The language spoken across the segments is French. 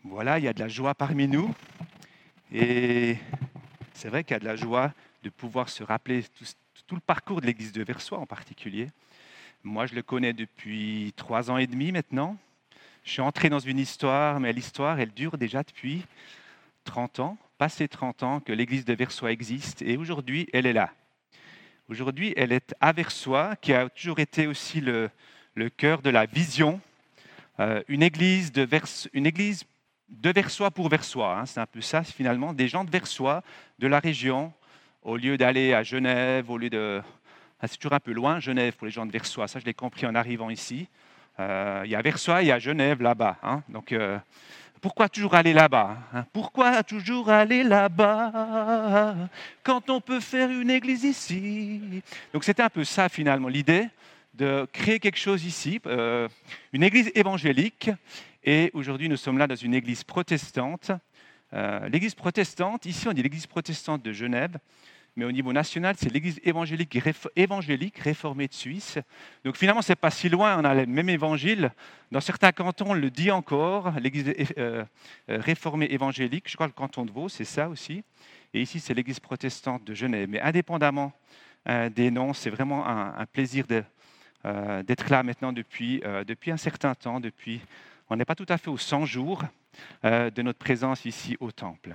Voilà, il y a de la joie parmi nous. Et c'est vrai qu'il y a de la joie de pouvoir se rappeler tout le parcours de l'église de Versoix en particulier. Moi, je le connais depuis 3 ans et demi maintenant. Je suis entré dans une histoire, mais l'histoire, elle dure déjà depuis 30 ans, passé 30 ans que l'église de Versoix existe. Et aujourd'hui, elle est là. Aujourd'hui, elle est à Versoix, qui a toujours été aussi le cœur de la vision. Une église de Versoix pour Versoix, hein, c'est un peu ça finalement, des gens de Versoix, de la région, au lieu d'aller à Genève, c'est toujours un peu loin, Genève pour les gens de Versoix, ça je l'ai compris en arrivant ici. Il y a Versoix, il y a Genève là-bas. Hein, donc pourquoi toujours aller là-bas, hein? Pourquoi toujours aller là-bas quand on peut faire une église ici? Donc c'était un peu ça finalement l'idée de créer quelque chose ici, une église évangélique. Et aujourd'hui, nous sommes là dans une église protestante. L'église protestante, ici on dit l'église protestante de Genève, mais au niveau national, c'est l'église évangélique réformée de Suisse. Donc finalement, ce n'est pas si loin, on a le même évangile. Dans certains cantons, on le dit encore, l'église réformée évangélique. Je crois que le canton de Vaud, c'est ça aussi. Et ici, c'est l'église protestante de Genève. Mais indépendamment des noms, c'est vraiment un plaisir d'être là maintenant depuis un certain temps. On n'est pas tout à fait aux 100 jours de notre présence ici au temple.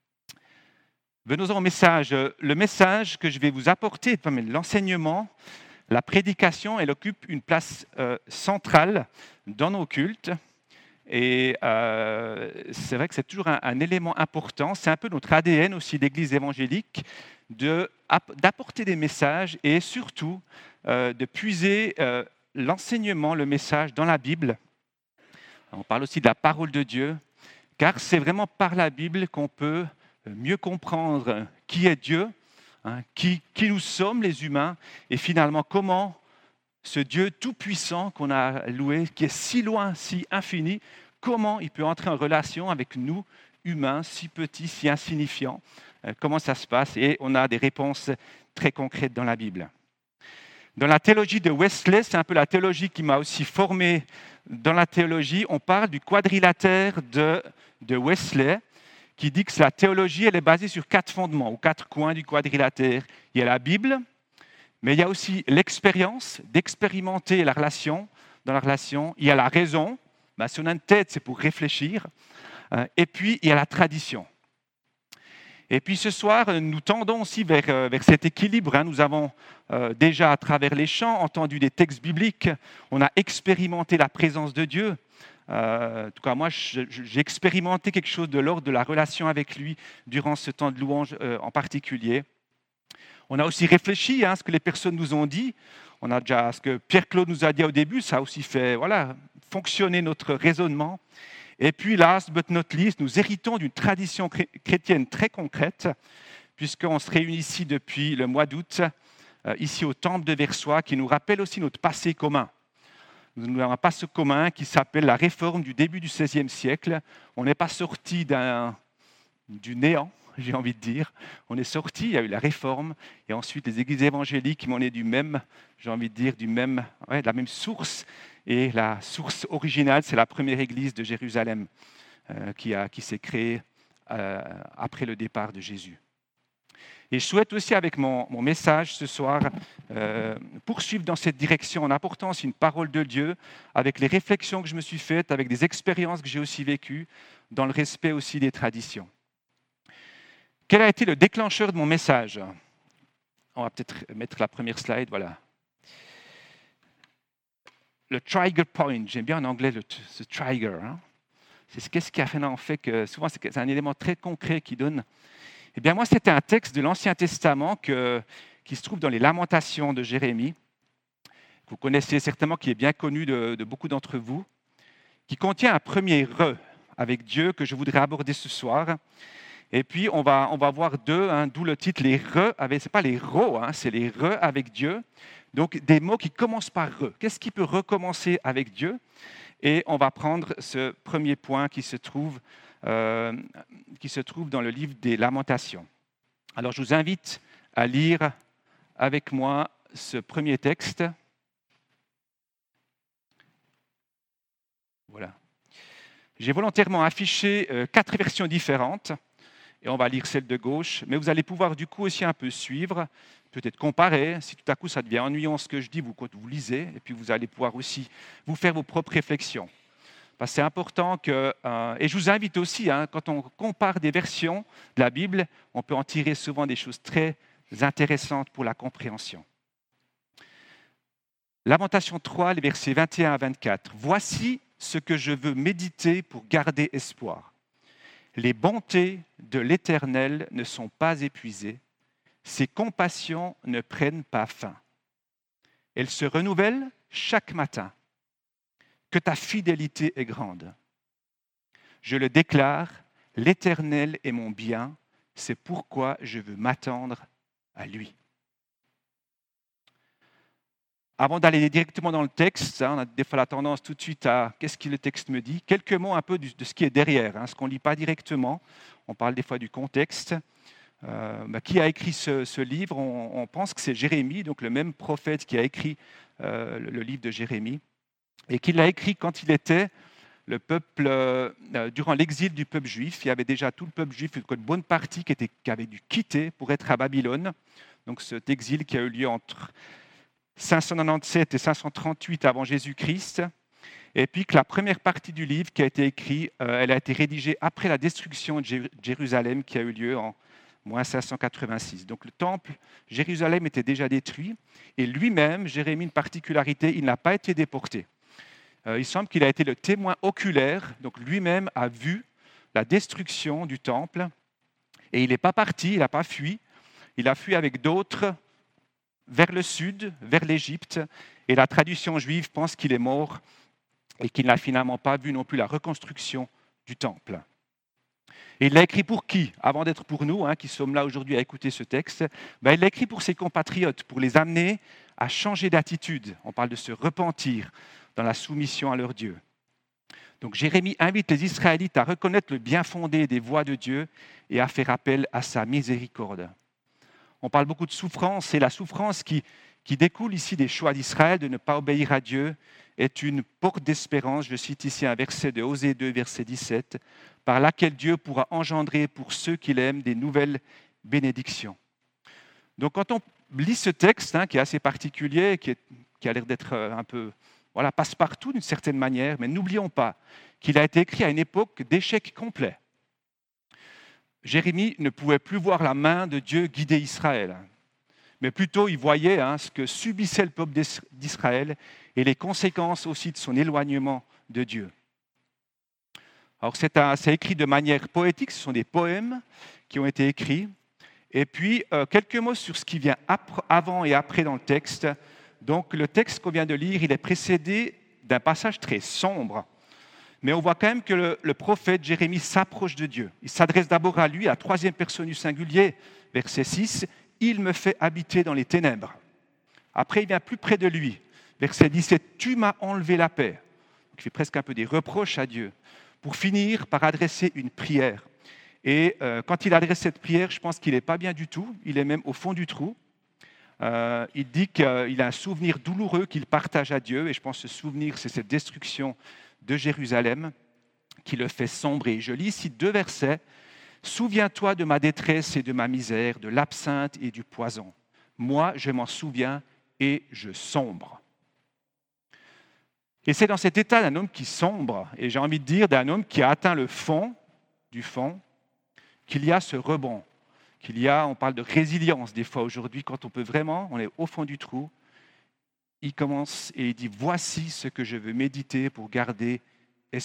Venons-en au message. Le message que je vais vous apporter, l'enseignement, la prédication, elle occupe une place centrale dans nos cultes. Et c'est vrai que c'est toujours un élément important. C'est un peu notre ADN aussi d'Église évangélique d'apporter des messages et surtout de puiser l'enseignement, le message dans la Bible. On parle aussi de la parole de Dieu, car c'est vraiment par la Bible qu'on peut mieux comprendre qui est Dieu, hein, qui nous sommes les humains, et finalement comment ce Dieu tout-puissant qu'on a loué, qui est si loin, si infini, comment il peut entrer en relation avec nous, humains, si petits, si insignifiants, comment ça se passe, et on a des réponses très concrètes dans la Bible. Dans la théologie de Wesley, c'est un peu la théologie qui m'a aussi formé dans la théologie, on parle du quadrilatère de Wesley, qui dit que la théologie elle est basée sur 4 fondements, ou 4 coins du quadrilatère. Il y a la Bible, mais il y a aussi l'expérience, d'expérimenter la relation, dans la relation. Il y a la raison, si on a une tête, c'est pour réfléchir. Et puis, il y a la tradition. Et puis ce soir, nous tendons aussi vers cet équilibre. Hein. Nous avons déjà, à travers les chants, entendu des textes bibliques. On a expérimenté la présence de Dieu. En tout cas, moi, j'ai expérimenté quelque chose de l'ordre de la relation avec lui durant ce temps de louange en particulier. On a aussi réfléchi à ce que les personnes nous ont dit. On a déjà ce que Pierre-Claude nous a dit au début. Ça a aussi fait fonctionner notre raisonnement. Et puis, last but not least, nous héritons d'une tradition chrétienne très concrète, puisqu'on se réunit ici depuis le mois d'août, ici au temple de Versoix, qui nous rappelle aussi notre passé commun. Nous avons un passé commun qui s'appelle la réforme du début du XVIe siècle. On n'est pas sorti du néant, j'ai envie de dire. On est sorti, il y a eu la réforme, et ensuite les églises évangéliques qui m'en est de la même source. Et la source originale, c'est la première église de Jérusalem qui s'est créée après le départ de Jésus. Et je souhaite aussi, avec mon message ce soir, poursuivre dans cette direction en apportant aussi une parole de Dieu, avec les réflexions que je me suis faites, avec des expériences que j'ai aussi vécues, dans le respect aussi des traditions. Quel a été le déclencheur de mon message? On va peut-être mettre la première slide, voilà. Le trigger point, j'aime bien en anglais ce trigger. Hein. Qu'est-ce qui a fait que, souvent c'est un élément très concret qui donne. Eh bien moi, c'était un texte de l'Ancien Testament qui se trouve dans les Lamentations de Jérémie. Vous connaissez certainement, qui est bien connu de beaucoup d'entre vous, qui contient un premier « re » avec Dieu que je voudrais aborder ce soir. Et puis, on va voir deux, hein, d'où le titre, les « re », ce n'est pas les « ro hein, », c'est les « re » avec Dieu. Donc, des mots qui commencent par « re ». Qu'est-ce qui peut recommencer avec Dieu? Et on va prendre ce premier point qui se trouve dans le livre des Lamentations. Alors, je vous invite à lire avec moi ce premier texte. Voilà. J'ai volontairement affiché 4 versions différentes, et on va lire celle de gauche, mais vous allez pouvoir du coup aussi un peu suivre, peut-être comparer. Si tout à coup ça devient ennuyant ce que je dis, vous lisez, et puis vous allez pouvoir aussi vous faire vos propres réflexions. Parce que c'est important que, et je vous invite aussi, quand on compare des versions de la Bible, on peut en tirer souvent des choses très intéressantes pour la compréhension. Lamentation 3, les versets 21 à 24. Voici ce que je veux méditer pour garder espoir. Les bontés de l'Éternel ne sont pas épuisées, ses compassions ne prennent pas fin. Elles se renouvellent chaque matin. Que ta fidélité est grande. Je le déclare, l'Éternel est mon bien, c'est pourquoi je veux m'attendre à lui. Avant d'aller directement dans le texte, on a des fois la tendance tout de suite à qu'est-ce que le texte me dit. Quelques mots un peu de ce qui est derrière, ce qu'on ne lit pas directement. On parle des fois du contexte. Qui a écrit ce livre? On pense que c'est Jérémie, donc le même prophète qui a écrit le livre de Jérémie, et qu'il l'a écrit quand il était le peuple, durant l'exil du peuple juif. Il y avait déjà tout le peuple juif, une bonne partie qui avait dû quitter pour être à Babylone. Donc cet exil qui a eu lieu entre 597 et 538 avant Jésus-Christ. Et puis que la première partie du livre qui a été écrite, elle a été rédigée après la destruction de Jérusalem qui a eu lieu en moins 586. Donc le temple, Jérusalem était déjà détruit. Et lui-même, Jérémie, une particularité, il n'a pas été déporté. Il semble qu'il a été le témoin oculaire, donc lui-même a vu la destruction du temple. Et il n'est pas parti, il n'a pas fui. Il a fui avec d'autres vers le sud, vers l'Égypte. Et la tradition juive pense qu'il est mort et qu'il n'a finalement pas vu non plus la reconstruction du temple. Et il l'a écrit pour qui? Avant d'être pour nous, qui sommes là aujourd'hui à écouter ce texte, il l'a écrit pour ses compatriotes, pour les amener à changer d'attitude. On parle de se repentir dans la soumission à leur Dieu. Donc Jérémie invite les Israélites à reconnaître le bien fondé des voies de Dieu et à faire appel à sa miséricorde. On parle beaucoup de souffrance, et la souffrance qui découle ici des choix d'Israël de ne pas obéir à Dieu est une porte d'espérance. Je cite ici un verset de Osée 2, verset 17, par laquelle Dieu pourra engendrer pour ceux qui l'aiment des nouvelles bénédictions. Donc quand on lit ce texte, qui est assez particulier, qui a l'air d'être un peu passe-partout d'une certaine manière, mais n'oublions pas qu'il a été écrit à une époque d'échec complet. Jérémie ne pouvait plus voir la main de Dieu guider Israël, mais plutôt il voyait ce que subissait le peuple d'Israël et les conséquences aussi de son éloignement de Dieu. Alors c'est écrit de manière poétique, ce sont des poèmes qui ont été écrits. Et puis quelques mots sur ce qui vient avant et après dans le texte. Donc le texte qu'on vient de lire, il est précédé d'un passage très sombre. Mais on voit quand même que le prophète Jérémie s'approche de Dieu. Il s'adresse d'abord à lui, à la troisième personne du singulier, verset 6, « Il me fait habiter dans les ténèbres ». Après, il vient plus près de lui, verset 17, « Tu m'as enlevé la paix ». Donc, il fait presque un peu des reproches à Dieu, pour finir par adresser une prière. Et quand il adresse cette prière, je pense qu'il n'est pas bien du tout, il est même au fond du trou. Il dit qu'il a un souvenir douloureux qu'il partage à Dieu, et je pense que ce souvenir, c'est cette destruction de Jérusalem qui le fait sombrer. Je lis ici 2 versets. « Souviens-toi de ma détresse et de ma misère, de l'absinthe et du poison. Moi, je m'en souviens et je sombre. » Et c'est dans cet état d'un homme qui sombre, et j'ai envie de dire d'un homme qui a atteint le fond du fond, qu'il y a ce rebond, on parle de résilience des fois aujourd'hui, quand on peut vraiment, on est au fond du trou, il commence et il dit « Voici ce que je veux méditer pour garder espoir. »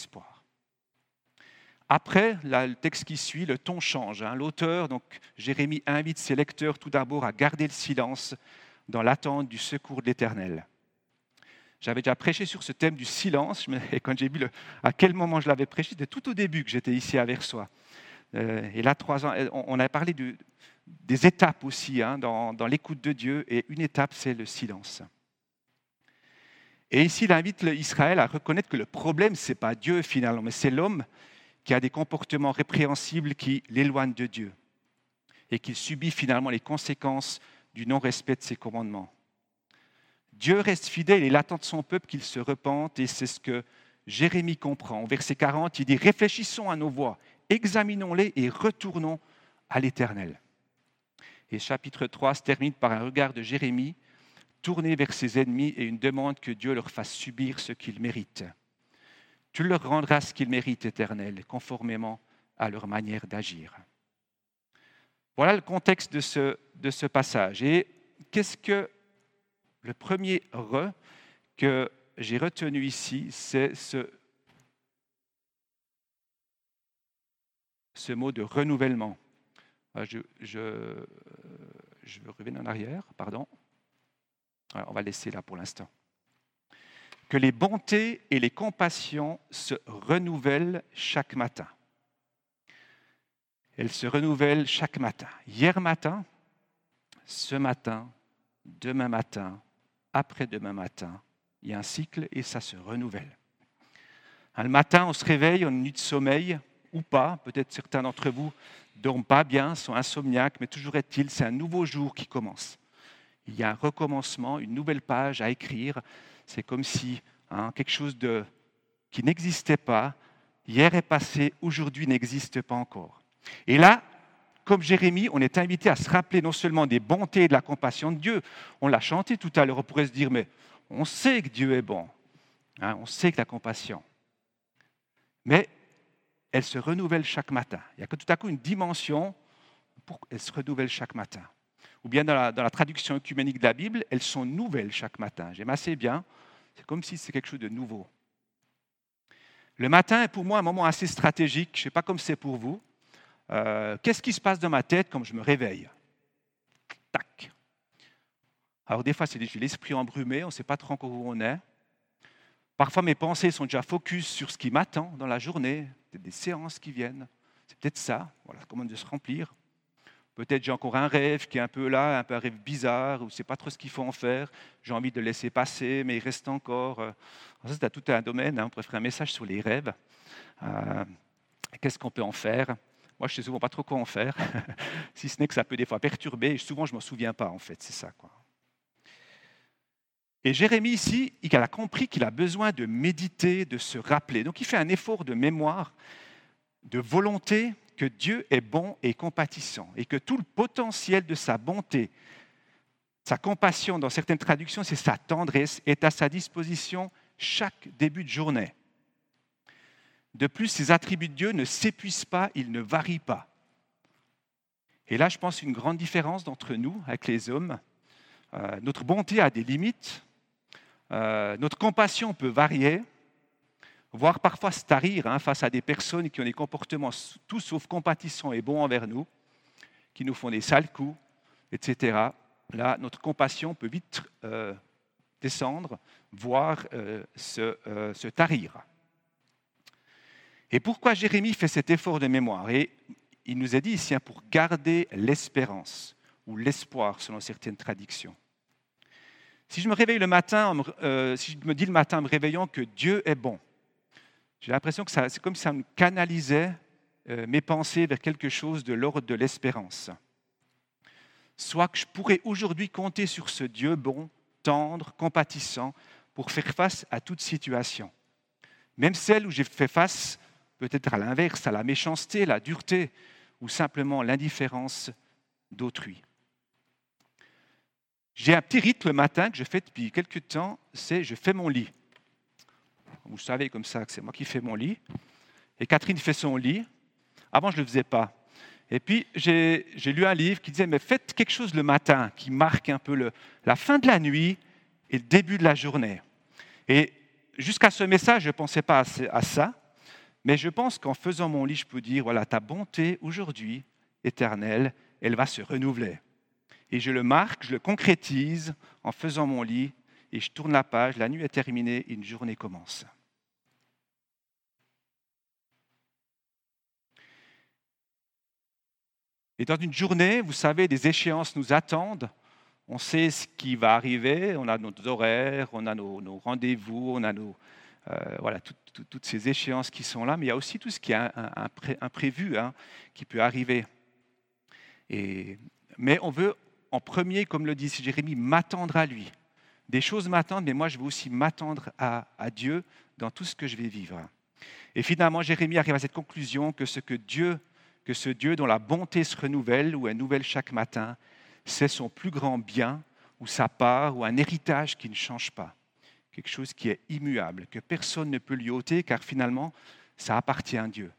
Après, là, le texte qui suit, le ton change. L'auteur, donc Jérémie, invite ses lecteurs tout d'abord à garder le silence dans l'attente du secours de l'Éternel. J'avais déjà prêché sur ce thème du silence, et quand j'ai vu à quel moment je l'avais prêché, c'était tout au début que j'étais ici à Versoix. Et là, 3 ans, on a parlé des étapes aussi dans l'écoute de Dieu, et une étape, c'est le silence. Et ici, il invite Israël à reconnaître que le problème, ce n'est pas Dieu finalement, mais c'est l'homme qui a des comportements répréhensibles qui l'éloignent de Dieu et qui subit finalement les conséquences du non-respect de ses commandements. Dieu reste fidèle et il attend de son peuple qu'il se repente, et c'est ce que Jérémie comprend. Au verset 40, il dit « Réfléchissons à nos voies, examinons-les et retournons à l'Éternel. » Et chapitre 3 se termine par un regard de Jérémie tourné vers ses ennemis et une demande que Dieu leur fasse subir ce qu'ils méritent. « Tu leur rendras ce qu'ils méritent, Éternel, conformément à leur manière d'agir. » Voilà le contexte de ce passage. Et qu'est-ce que le premier « re » que j'ai retenu ici, c'est ce mot de renouvellement. Je reviens en arrière, pardon. Alors, on va laisser là pour l'instant. Que les bontés et les compassions se renouvellent chaque matin. Elles se renouvellent chaque matin. Hier matin, ce matin, demain matin, après-demain matin, il y a un cycle et ça se renouvelle. Le matin, on se réveille, on a une nuit de sommeil, ou pas. Peut-être certains d'entre vous ne dorment pas bien, sont insomniaques, mais toujours est-il, c'est un nouveau jour qui commence. Il y a un recommencement, une nouvelle page à écrire. C'est comme si quelque chose qui n'existait pas, hier est passé, aujourd'hui n'existe pas encore. Et là, comme Jérémie, on est invité à se rappeler non seulement des bontés et de la compassion de Dieu. On l'a chanté tout à l'heure, on pourrait se dire, mais on sait que Dieu est bon, on sait que la compassion. Mais elle se renouvelle chaque matin. Il y a que tout à coup une dimension pour elle se renouvelle chaque matin. Ou bien dans la traduction œcuménique de la Bible, elles sont nouvelles chaque matin. J'aime assez bien, c'est comme si c'est quelque chose de nouveau. Le matin est pour moi un moment assez stratégique, je ne sais pas comme c'est pour vous. Qu'est-ce qui se passe dans ma tête quand je me réveille ? Tac. Alors des fois, j'ai l'esprit embrumé, on ne sait pas trop encore où on est. Parfois, mes pensées sont déjà focus sur ce qui m'attend dans la journée, peut-être des séances qui viennent. C'est peut-être ça, voilà, comment de se remplir. Peut-être j'ai encore un rêve qui est un peu là, un peu un rêve bizarre, où je ne sais pas trop ce qu'il faut en faire. J'ai envie de le laisser passer, mais il reste encore. Ça, c'est tout un domaine, on pourrait faire un message sur les rêves. Qu'est-ce qu'on peut en faire ? Moi, je ne sais souvent pas trop quoi en faire, si ce n'est que ça peut des fois perturber, et souvent je ne m'en souviens pas, en fait, c'est ça, quoi. Et Jérémie, ici, il a compris qu'il a besoin de méditer, de se rappeler. Donc, il fait un effort de mémoire, de volonté, que Dieu est bon et compatissant, et que tout le potentiel de sa bonté, sa compassion, dans certaines traductions, c'est sa tendresse, est à sa disposition chaque début de journée. De plus, ces attributs de Dieu ne s'épuisent pas, ils ne varient pas. Et là, je pense une grande différence entre nous, avec les hommes. Notre bonté a des limites, notre compassion peut varier, voire parfois se tarir face à des personnes qui ont des comportements tout sauf compatissants et bons envers nous, qui nous font des sales coups, etc. Là, notre compassion peut vite descendre, voire se tarir. Et pourquoi Jérémie fait cet effort de mémoire ? Et il nous a dit ici, pour garder l'espérance ou l'espoir, selon certaines traductions. Si je me réveille le matin, si je me dis le matin en me réveillant que Dieu est bon, j'ai l'impression que c'est comme si ça me canalisait mes pensées vers quelque chose de l'ordre de l'espérance. Soit que je pourrais aujourd'hui compter sur ce Dieu bon, tendre, compatissant, pour faire face à toute situation. Même celle où j'ai fait face, peut-être à l'inverse, à la méchanceté, la dureté, ou simplement l'indifférence d'autrui. J'ai un petit rite le matin que je fais depuis quelques temps, c'est je fais mon lit. Vous savez comme ça que c'est moi qui fais mon lit. Et Catherine fait son lit. Avant, je ne le faisais pas. Et puis, j'ai lu un livre qui disait, mais faites quelque chose le matin qui marque un peu la fin de la nuit et le début de la journée. Et jusqu'à ce message, je ne pensais pas à ça. Mais je pense qu'en faisant mon lit, je peux dire, voilà, ta bonté aujourd'hui, éternelle, elle va se renouveler. Et je le marque, je le concrétise en faisant mon lit, et je tourne la page, la nuit est terminée, et une journée commence. Et dans une journée, vous savez, des échéances nous attendent. On sait ce qui va arriver, on a nos horaires, on a nos rendez-vous, on a voilà, toutes ces échéances qui sont là, mais il y a aussi tout ce qui est imprévu qui peut arriver. Mais on veut, en premier, comme le dit Jérémie, m'attendre à lui. Des choses m'attendent, mais moi je veux aussi m'attendre à Dieu dans tout ce que je vais vivre. Et finalement, Jérémie arrive à cette conclusion que ce Dieu dont la bonté se renouvelle ou est nouvelle chaque matin, c'est son plus grand bien ou sa part ou un héritage qui ne change pas. Quelque chose qui est immuable, que personne ne peut lui ôter car finalement, ça appartient à Dieu.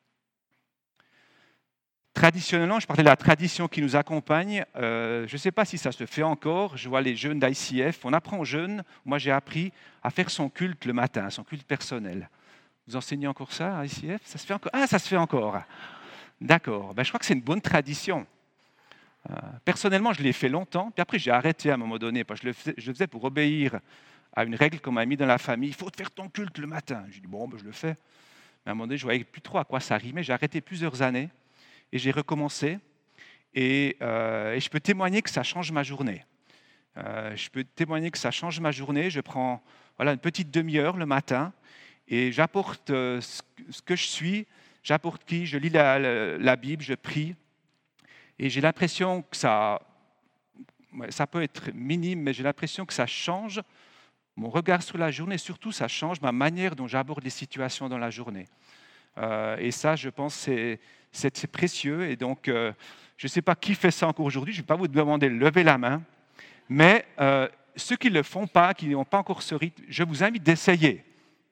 Traditionnellement, je parlais de la tradition qui nous accompagne. Je ne sais pas si ça se fait encore. Je vois les jeunes d'ICF. On apprend aux jeunes, moi j'ai appris à faire son culte le matin, son culte personnel. Vous enseignez encore ça à ICF? Ça se fait encore? Ah, ça se fait encore. D'accord. Je crois que c'est une bonne tradition. Personnellement, je l'ai fait longtemps. Puis après, j'ai arrêté à un moment donné. Parce que je le faisais pour obéir à une règle qu'on m'a mise dans la famille. Il faut faire ton culte le matin. J'ai dit, bon, je le fais. Mais à un moment donné, je ne voyais plus trop à quoi ça rimait. J'ai arrêté plusieurs années. Et j'ai recommencé. Et je peux témoigner que ça change ma journée. Je Je prends une petite demi-heure le matin et j'apporte ce que je suis, j'apporte qui, je lis la Bible, je prie. Et j'ai l'impression que ça peut être minime, mais j'ai l'impression que ça change mon regard sur la journée. Surtout, ça change ma manière dont j'aborde les situations dans la journée. Et ça, je pense, c'est précieux. Et donc, je ne sais pas qui fait ça encore aujourd'hui. Je ne vais pas vous demander de lever la main. Mais ceux qui ne le font pas, qui n'ont pas encore ce rythme, je vous invite d'essayer.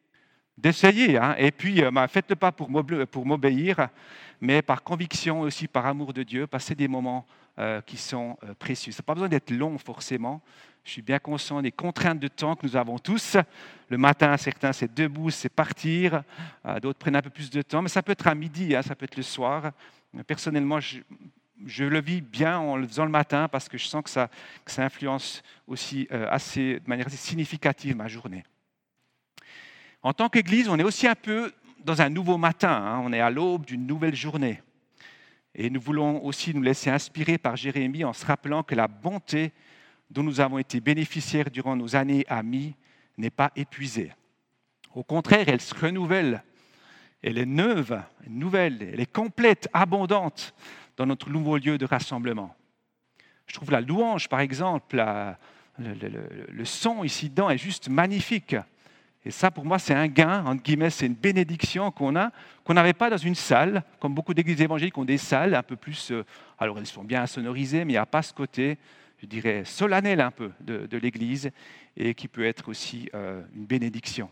Et puis, faites-le pas pour m'obéir, mais par conviction aussi, par amour de Dieu. Passez des moments qui sont précieux. Ça n'a pas besoin d'être long forcément. Je suis bien conscient des contraintes de temps que nous avons tous. Le matin, certains, c'est debout, c'est partir. D'autres prennent un peu plus de temps. Mais ça peut être à midi, ça peut être le soir. Personnellement, je le vis bien en le faisant le matin parce que je sens que ça influence aussi de manière assez significative ma journée. En tant qu'Église, on est aussi un peu dans un nouveau matin. On est à l'aube d'une nouvelle journée. Et nous voulons aussi nous laisser inspirer par Jérémie en se rappelant que la bonté dont nous avons été bénéficiaires durant nos années amies n'est pas épuisée. Au contraire, elle se renouvelle. Elle est neuve, nouvelle, elle est complète, abondante dans notre nouveau lieu de rassemblement. Je trouve la louange, par exemple, le son ici dedans est juste magnifique. Et ça, pour moi, c'est un gain, entre guillemets, c'est une bénédiction qu'on n'avait pas dans une salle, comme beaucoup d'églises évangéliques ont des salles un peu plus, alors elles sont bien sonorisées, mais il n'y a pas ce côté, je dirais, solennel un peu de l'église, et qui peut être aussi une bénédiction.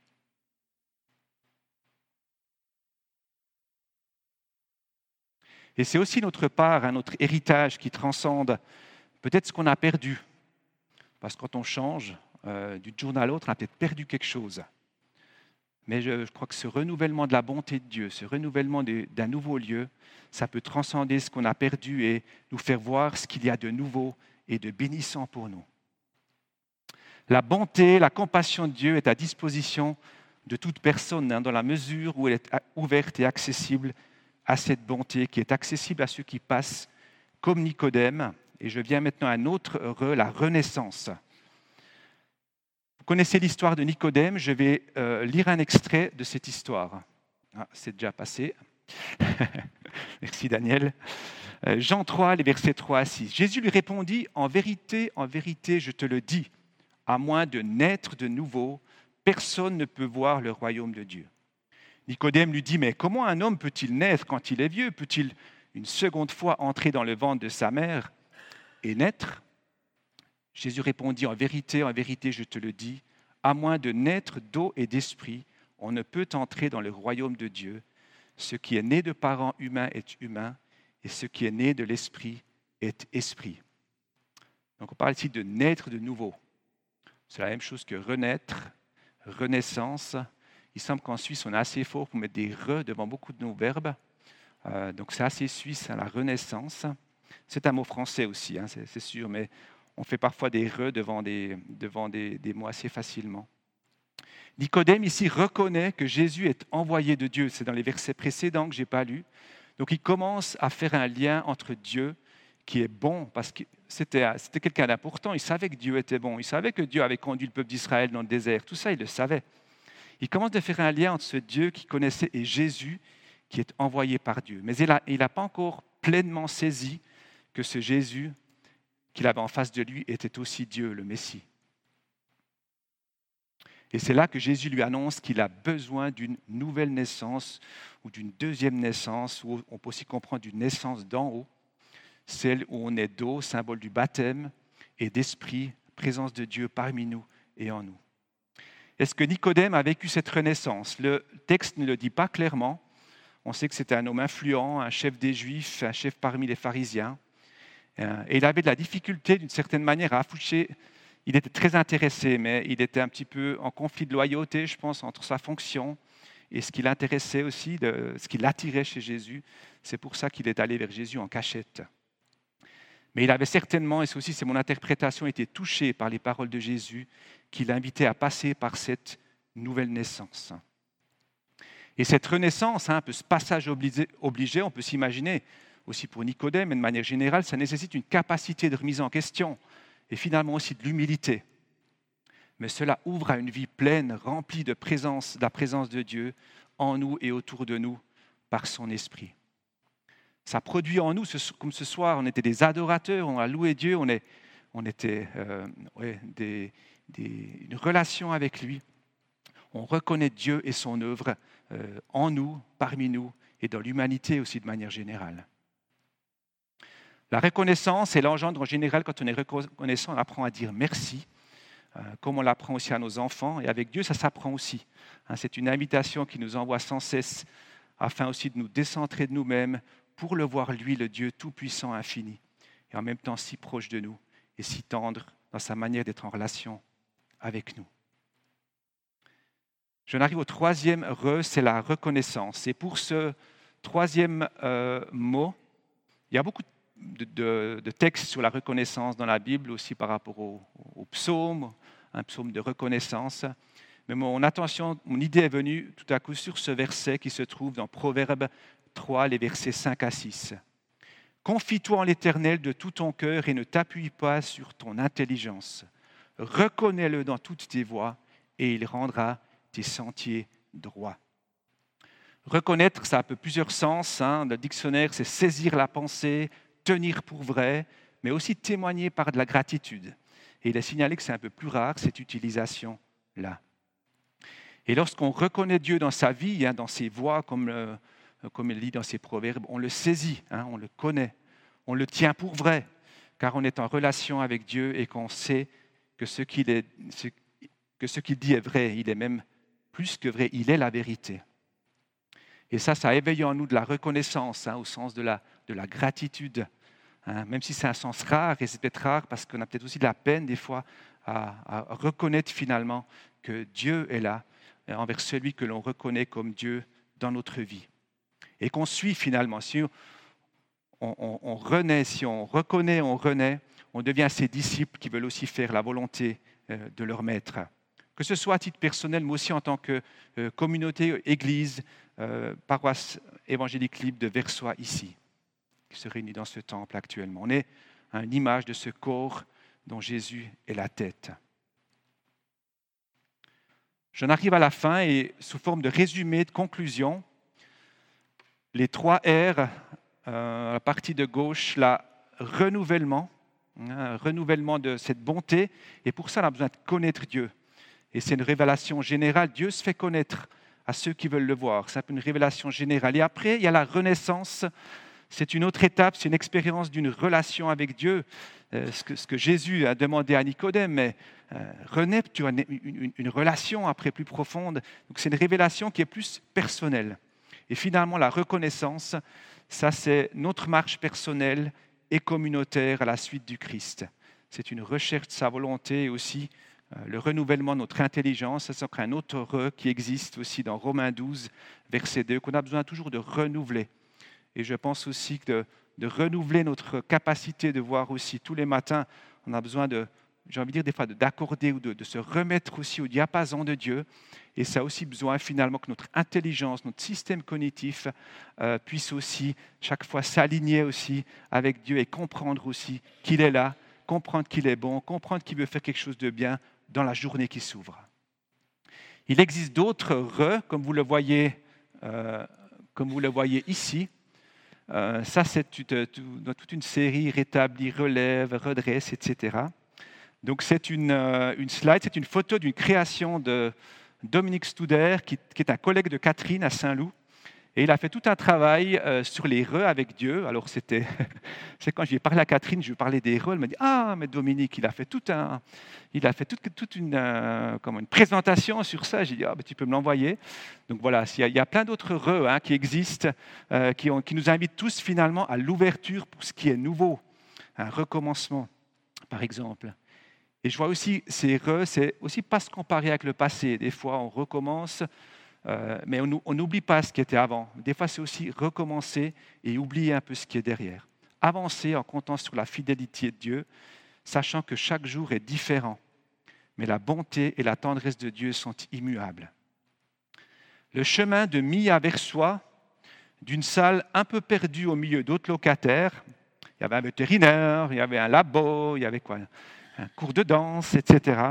Et c'est aussi notre part, notre héritage qui transcende peut-être ce qu'on a perdu. Parce que quand on change du jour à l'autre, on a peut-être perdu quelque chose. Mais je crois que ce renouvellement de la bonté de Dieu, ce renouvellement d'un nouveau lieu, ça peut transcender ce qu'on a perdu et nous faire voir ce qu'il y a de nouveau et de bénissant pour nous. La bonté, la compassion de Dieu est à disposition de toute personne, dans la mesure où elle est ouverte et accessible à cette bonté, qui est accessible à ceux qui passent comme Nicodème. Et je viens maintenant à un autre heureux, la renaissance. Vous connaissez l'histoire de Nicodème, je vais lire un extrait de cette histoire. C'est déjà passé. Merci Daniel. Jean 3, les versets 3 à 6. Jésus lui répondit, en vérité, je te le dis, à moins de naître de nouveau, personne ne peut voir le royaume de Dieu. Nicodème lui dit, mais comment un homme peut-il naître quand il est vieux? Peut-il une seconde fois entrer dans le ventre de sa mère et naître? Jésus répondit, en vérité, je te le dis, à moins de naître d'eau et d'esprit, on ne peut entrer dans le royaume de Dieu. Ce qui est né de parents humains est humain, et ce qui est né de l'esprit est esprit. Donc on parle ici de naître de nouveau. C'est la même chose que renaître, renaissance. Il semble qu'en Suisse, on est assez fort pour mettre des « re » devant beaucoup de nos verbes. Donc c'est assez suisse, la renaissance. C'est un mot français aussi, c'est sûr, mais on fait parfois des « re » devant des mots assez facilement. Nicodème ici reconnaît que Jésus est envoyé de Dieu. C'est dans les versets précédents que je n'ai pas lus. Donc il commence à faire un lien entre Dieu, qui est bon, parce que c'était quelqu'un d'important. Il savait que Dieu était bon. Il savait que Dieu avait conduit le peuple d'Israël dans le désert. Tout ça, il le savait. Il commence à faire un lien entre ce Dieu qu'il connaissait et Jésus, qui est envoyé par Dieu. Mais il n'a pas encore pleinement saisi que ce Jésus qu'il avait en face de lui était aussi Dieu, le Messie. Et c'est là que Jésus lui annonce qu'il a besoin d'une nouvelle naissance ou d'une deuxième naissance, ou on peut aussi comprendre d'une naissance d'en haut, celle où on est d'eau, symbole du baptême, et d'esprit, présence de Dieu parmi nous et en nous. Est-ce que Nicodème a vécu cette renaissance? Le texte ne le dit pas clairement. On sait que c'était un homme influent, un chef des Juifs, un chef parmi les pharisiens. Et il avait de la difficulté, d'une certaine manière, à afficher. Il était très intéressé, mais il était un petit peu en conflit de loyauté, je pense, entre sa fonction et ce qui l'intéressait aussi, ce qui l'attirait chez Jésus. C'est pour ça qu'il est allé vers Jésus en cachette. Mais il avait certainement, et c'est mon interprétation, été touché par les paroles de Jésus qui l'invitait à passer par cette nouvelle naissance. Et cette renaissance, ce passage obligé, on peut s'imaginer aussi pour Nicodème, mais de manière générale, ça nécessite une capacité de remise en question et finalement aussi de l'humilité. Mais cela ouvre à une vie pleine, remplie de la présence de Dieu en nous et autour de nous par son esprit. Ça produit en nous, comme ce soir, on était des adorateurs, on a loué Dieu, on était une relation avec lui. On reconnaît Dieu et son œuvre en nous, parmi nous et dans l'humanité aussi de manière générale. La reconnaissance, elle engendre en général, quand on est reconnaissant, on apprend à dire merci, comme on l'apprend aussi à nos enfants. Et avec Dieu, ça s'apprend aussi. C'est une invitation qui nous envoie sans cesse afin aussi de nous décentrer de nous-mêmes pour le voir, lui, le Dieu tout-puissant, infini, et en même temps si proche de nous et si tendre dans sa manière d'être en relation avec nous. J'en arrive au troisième c'est la reconnaissance. Et pour ce troisième mot, il y a beaucoup de textes sur la reconnaissance dans la Bible, aussi par rapport au psaume, un psaume de reconnaissance. Mais mon idée est venue tout à coup sur ce verset qui se trouve dans Proverbes 3, les versets 5 à 6. « Confie-toi en l'Éternel de tout ton cœur et ne t'appuie pas sur ton intelligence. Reconnais-le dans toutes tes voies et il rendra tes sentiers droits. » Reconnaître, ça a un peu plusieurs sens. Le dictionnaire, c'est saisir la pensée, tenir pour vrai, mais aussi témoigner par de la gratitude. Et il est signalé que c'est un peu plus rare, cette utilisation-là. Et lorsqu'on reconnaît Dieu dans sa vie, dans ses voies, comme il dit dans ses proverbes, on le saisit, on le connaît, on le tient pour vrai, car on est en relation avec Dieu et qu'on sait que ce qu'il dit est vrai, il est même plus que vrai, il est la vérité. Et ça éveille en nous de la reconnaissance, au sens de la gratitude, même si c'est un sens rare, et c'est peut-être rare parce qu'on a peut-être aussi de la peine des fois à reconnaître finalement que Dieu est là, envers celui que l'on reconnaît comme Dieu dans notre vie. Et qu'on suit finalement, si on renaît, si on reconnaît, on renaît, on devient ses disciples qui veulent aussi faire la volonté de leur maître. Que ce soit à titre personnel, mais aussi en tant que communauté, église, paroisse évangélique libre de Versoix ici, qui se réunit dans ce temple actuellement. On est à une image de ce corps dont Jésus est la tête. J'en arrive à la fin et sous forme de résumé, de conclusion, les 3 R, à la partie de gauche, renouvellement de cette bonté. Et pour ça, on a besoin de connaître Dieu. Et c'est une révélation générale. Dieu se fait connaître à ceux qui veulent le voir. C'est une révélation générale. Et après, il y a la renaissance. C'est une autre étape, c'est une expérience d'une relation avec Dieu. Ce que Jésus a demandé à Nicodème, mais renaît, tu as une relation après plus profonde. Donc c'est une révélation qui est plus personnelle. Et finalement, la reconnaissance, ça c'est notre marche personnelle et communautaire à la suite du Christ. C'est une recherche de sa volonté et aussi le renouvellement de notre intelligence. C'est un autre qui existe aussi dans Romains 12, verset 2, qu'on a besoin toujours de renouveler. Et je pense aussi de renouveler notre capacité de voir aussi tous les matins. On a besoin j'ai envie de dire des fois, d'accorder ou de se remettre aussi au diapason de Dieu. Et ça a aussi besoin finalement que notre intelligence, notre système cognitif puisse aussi chaque fois s'aligner aussi avec Dieu et comprendre aussi qu'il est là, comprendre qu'il est bon, comprendre qu'il veut faire quelque chose de bien dans la journée qui s'ouvre. Il existe d'autres comme vous le voyez ici. Ça, c'est toute une série, rétablir, relève, redresse, etc. Donc c'est une slide, c'est une photo d'une création de Dominique Studer, qui est un collègue de Catherine à Saint-Loup. Et il a fait tout un travail sur les re avec Dieu. Alors c'est quand je lui ai parlé à Catherine, je lui ai parlé des re, elle m'a dit ah mais Dominique, il a fait toute une présentation sur ça. J'ai dit ah ben, tu peux me l'envoyer. Donc voilà, il y a plein d'autres re qui existent, qui nous invitent tous finalement à l'ouverture pour ce qui est nouveau, un recommencement par exemple. Et je vois aussi ces re, c'est aussi pas se comparer avec le passé. Des fois on recommence. Mais on n'oublie pas ce qui était avant. Des fois, c'est aussi recommencer et oublier un peu ce qui est derrière. Avancer en comptant sur la fidélité de Dieu, sachant que chaque jour est différent. Mais la bonté et la tendresse de Dieu sont immuables. Le chemin de Mie vers soi, d'une salle un peu perdue au milieu d'autres locataires, il y avait un vétérinaire, il y avait un labo, il y avait quoi, un cours de danse, etc.,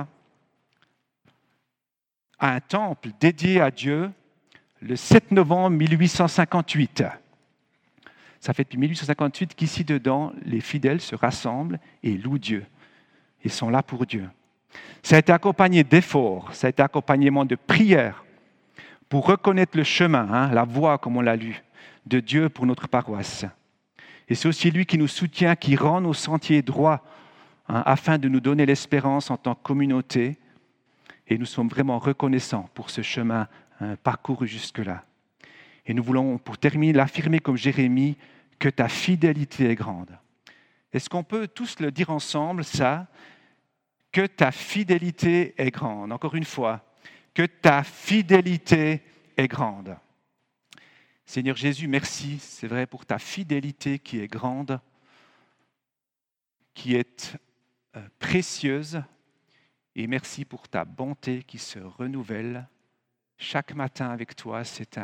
à un temple dédié à Dieu le 7 novembre 1858. Ça fait depuis 1858 qu'ici dedans, les fidèles se rassemblent et louent Dieu. Ils sont là pour Dieu. Ça a été accompagné d'efforts, ça a été accompagnement de prières pour reconnaître le chemin, la voie, comme on l'a lu, de Dieu pour notre paroisse. Et c'est aussi lui qui nous soutient, qui rend nos sentiers droits, afin de nous donner l'espérance en tant que communauté. Et nous sommes vraiment reconnaissants pour ce chemin parcouru jusque-là. Et nous voulons, pour terminer, l'affirmer comme Jérémie, que ta fidélité est grande. Est-ce qu'on peut tous le dire ensemble, ça? Que ta fidélité est grande. Encore une fois, que ta fidélité est grande. Seigneur Jésus, merci, c'est vrai, pour ta fidélité qui est grande, qui est précieuse, et merci pour ta bonté qui se renouvelle chaque matin avec toi.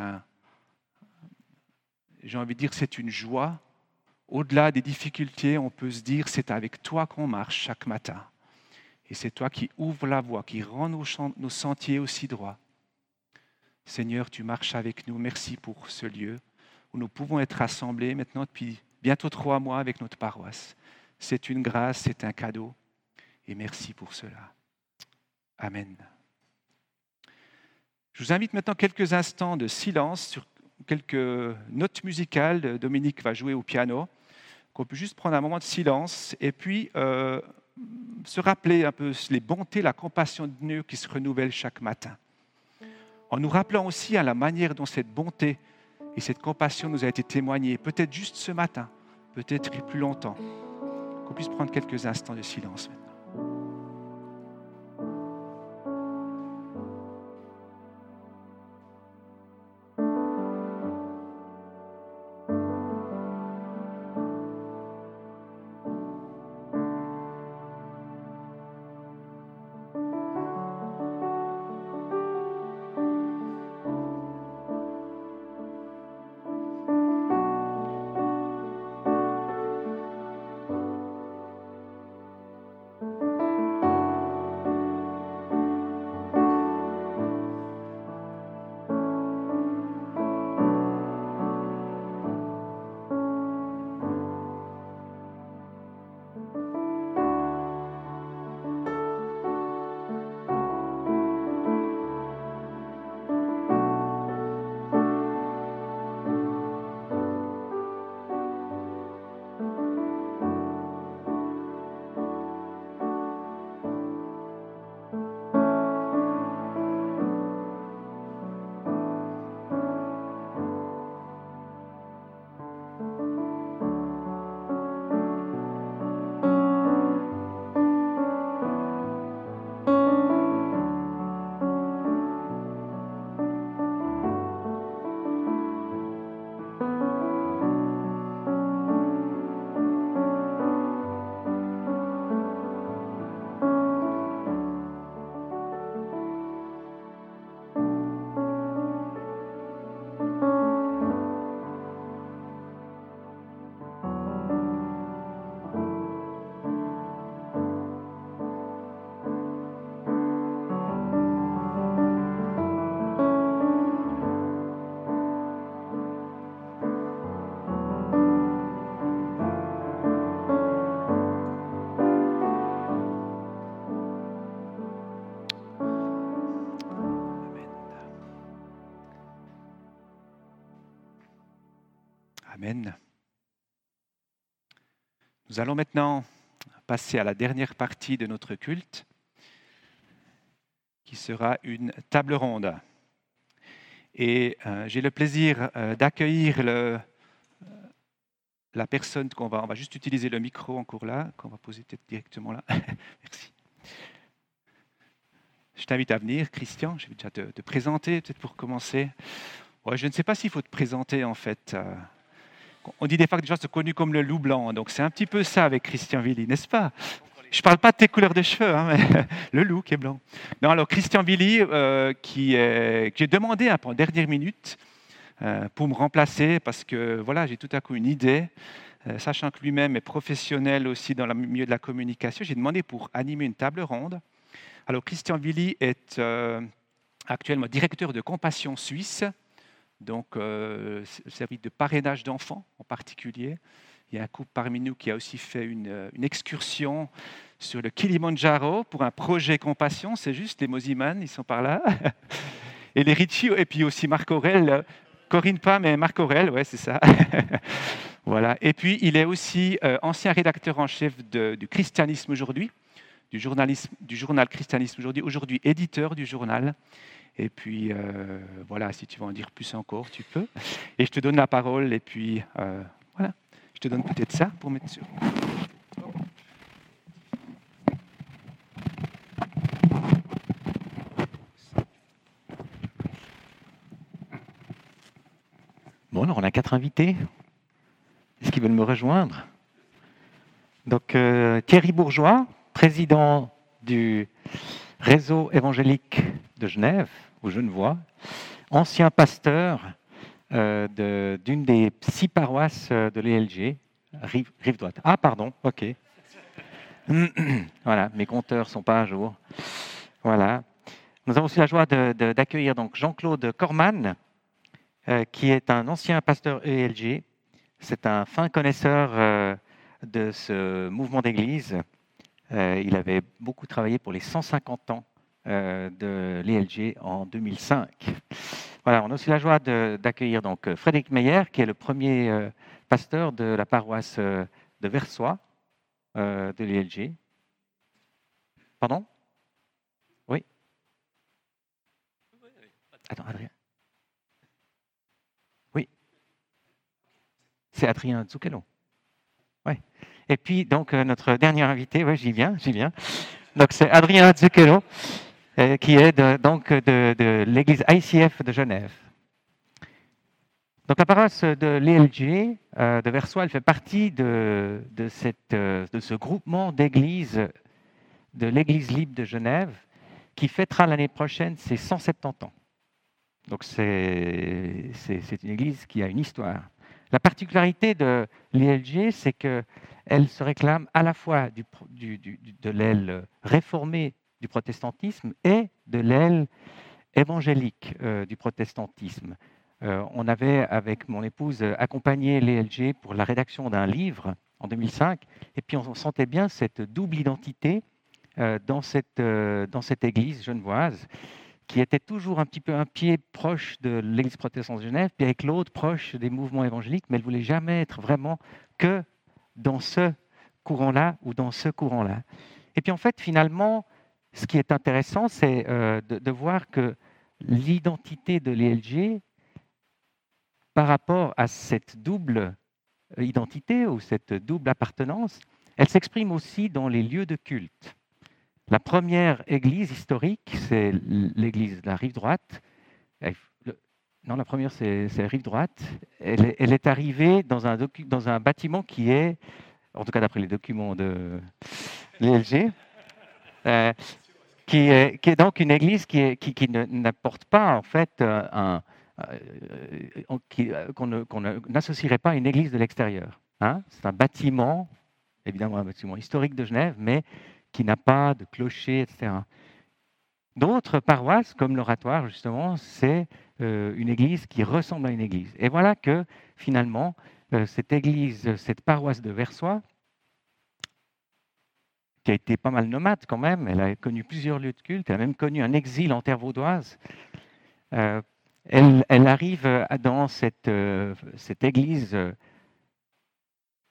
J'ai envie de dire, c'est une joie. Au-delà des difficultés, on peut se dire, c'est avec toi qu'on marche chaque matin. Et c'est toi qui ouvres la voie, qui rend nos sentiers aussi droits. Seigneur, tu marches avec nous. Merci pour ce lieu où nous pouvons être rassemblés maintenant depuis bientôt 3 mois avec notre paroisse. C'est une grâce, c'est un cadeau. Et merci pour cela. Amen. Je vous invite maintenant quelques instants de silence sur quelques notes musicales. Dominique va jouer au piano. Qu'on peut juste prendre un moment de silence et puis se rappeler un peu les bontés, la compassion de Dieu qui se renouvelle chaque matin. En nous rappelant aussi à la manière dont cette bonté et cette compassion nous a été témoignée, peut-être juste ce matin, peut-être plus longtemps. Qu'on puisse prendre quelques instants de silence maintenant. Amen. Nous allons maintenant passer à la dernière partie de notre culte, qui sera une table ronde. Et j'ai le plaisir d'accueillir la personne on va juste utiliser le micro encore là, qu'on va poser peut-être directement là. Merci. Je t'invite à venir, Christian. Je vais déjà te présenter, peut-être pour commencer. Ouais, je ne sais pas s'il faut te présenter, en fait. On dit des fois que les gens sont connus comme le loup blanc, donc c'est un petit peu ça avec Christian Willy, n'est-ce pas? Je ne parle pas de tes couleurs de cheveux, hein, mais le loup qui est blanc. Non, alors Christian Willy, qui j'ai demandé en dernière minute pour me remplacer, parce que voilà, j'ai tout à coup une idée, sachant que lui-même est professionnel aussi dans le milieu de la communication, j'ai demandé pour animer une table ronde. Alors Christian Willy est actuellement directeur de Compassion Suisse, donc service de parrainage d'enfants en particulier. Il y a un couple parmi nous qui a aussi fait une excursion sur le Kilimandjaro pour un projet Compassion. C'est juste les Mosiman, ils sont par là. Et les Ricci, et puis aussi Marc Aurel. Corinne pas, mais Marc Aurel, ouais, c'est ça. Voilà. Et puis, il est aussi ancien rédacteur en chef du Christianisme aujourd'hui, du journal Christianisme aujourd'hui éditeur du journal. Et puis, voilà, si tu veux en dire plus encore, tu peux. Et je te donne la parole, et puis, voilà. Je te donne peut-être ça pour mettre sur. Bon, alors on a 4 invités. Est-ce qu'ils veulent me rejoindre? Donc, Thierry Bourgeois, président du réseau évangélique de Genève, ou Genevois, ancien pasteur d'une des 6 paroisses de l'ELG, Rive droite. Ah, pardon, ok. Voilà, mes compteurs ne sont pas à jour. Voilà. Nous avons aussi la joie d'accueillir donc Jean-Claude Corman, qui est un ancien pasteur ELG. C'est un fin connaisseur de ce mouvement d'église. Il avait beaucoup travaillé pour les 150 ans de l'ELG en 2005. Voilà, on a aussi la joie d'accueillir donc Frédéric Meyer, qui est le premier pasteur de la paroisse de Versoix de l'ELG. Pardon? Oui? Attends, Adrien. Oui. C'est Adrien Zucchello. Ouais. Et puis, donc, notre dernier invité, ouais, j'y viens. Donc, c'est Adrien Zucchello, qui est de l'église ICF de Genève. Donc, la paroisse de l'ELG de Versoix, elle fait partie de ce groupement d'églises de l'église libre de Genève, qui fêtera l'année prochaine ses 170 ans. Donc, c'est une église qui a une histoire. La particularité de l'ELG, c'est qu'elle se réclame à la fois de l'aile réformée du protestantisme et de l'aile évangélique du protestantisme. On avait, avec mon épouse, accompagné l'ELG pour la rédaction d'un livre en 2005, et puis on sentait bien cette double identité dans cette église genevoise, qui était toujours un petit peu un pied proche de l'Église protestante de Genève, puis avec l'autre proche des mouvements évangéliques, mais elle ne voulait jamais être vraiment que dans ce courant-là ou dans ce courant-là. Et puis en fait, finalement, ce qui est intéressant, c'est de voir que l'identité de l'ELG, par rapport à cette double identité ou cette double appartenance, elle s'exprime aussi dans les lieux de culte. La première église historique, c'est l'église de la Rive droite. Non, la première, c'est la Rive droite. Elle est arrivée dans un bâtiment qui est, en tout cas d'après les documents de l'ELG, qui est donc une église qui n'apporte pas, en fait, qu'on n'associerait pas à une église de l'extérieur. Hein? C'est un bâtiment, évidemment un bâtiment historique de Genève, mais qui n'a pas de clocher, etc. D'autres paroisses, comme l'Oratoire, justement, c'est une église qui ressemble à une église. Et voilà que, finalement, cette paroisse de Versoix, qui a été pas mal nomade quand même, elle a connu plusieurs lieux de culte, elle a même connu un exil en terre vaudoise, elle arrive dans cette église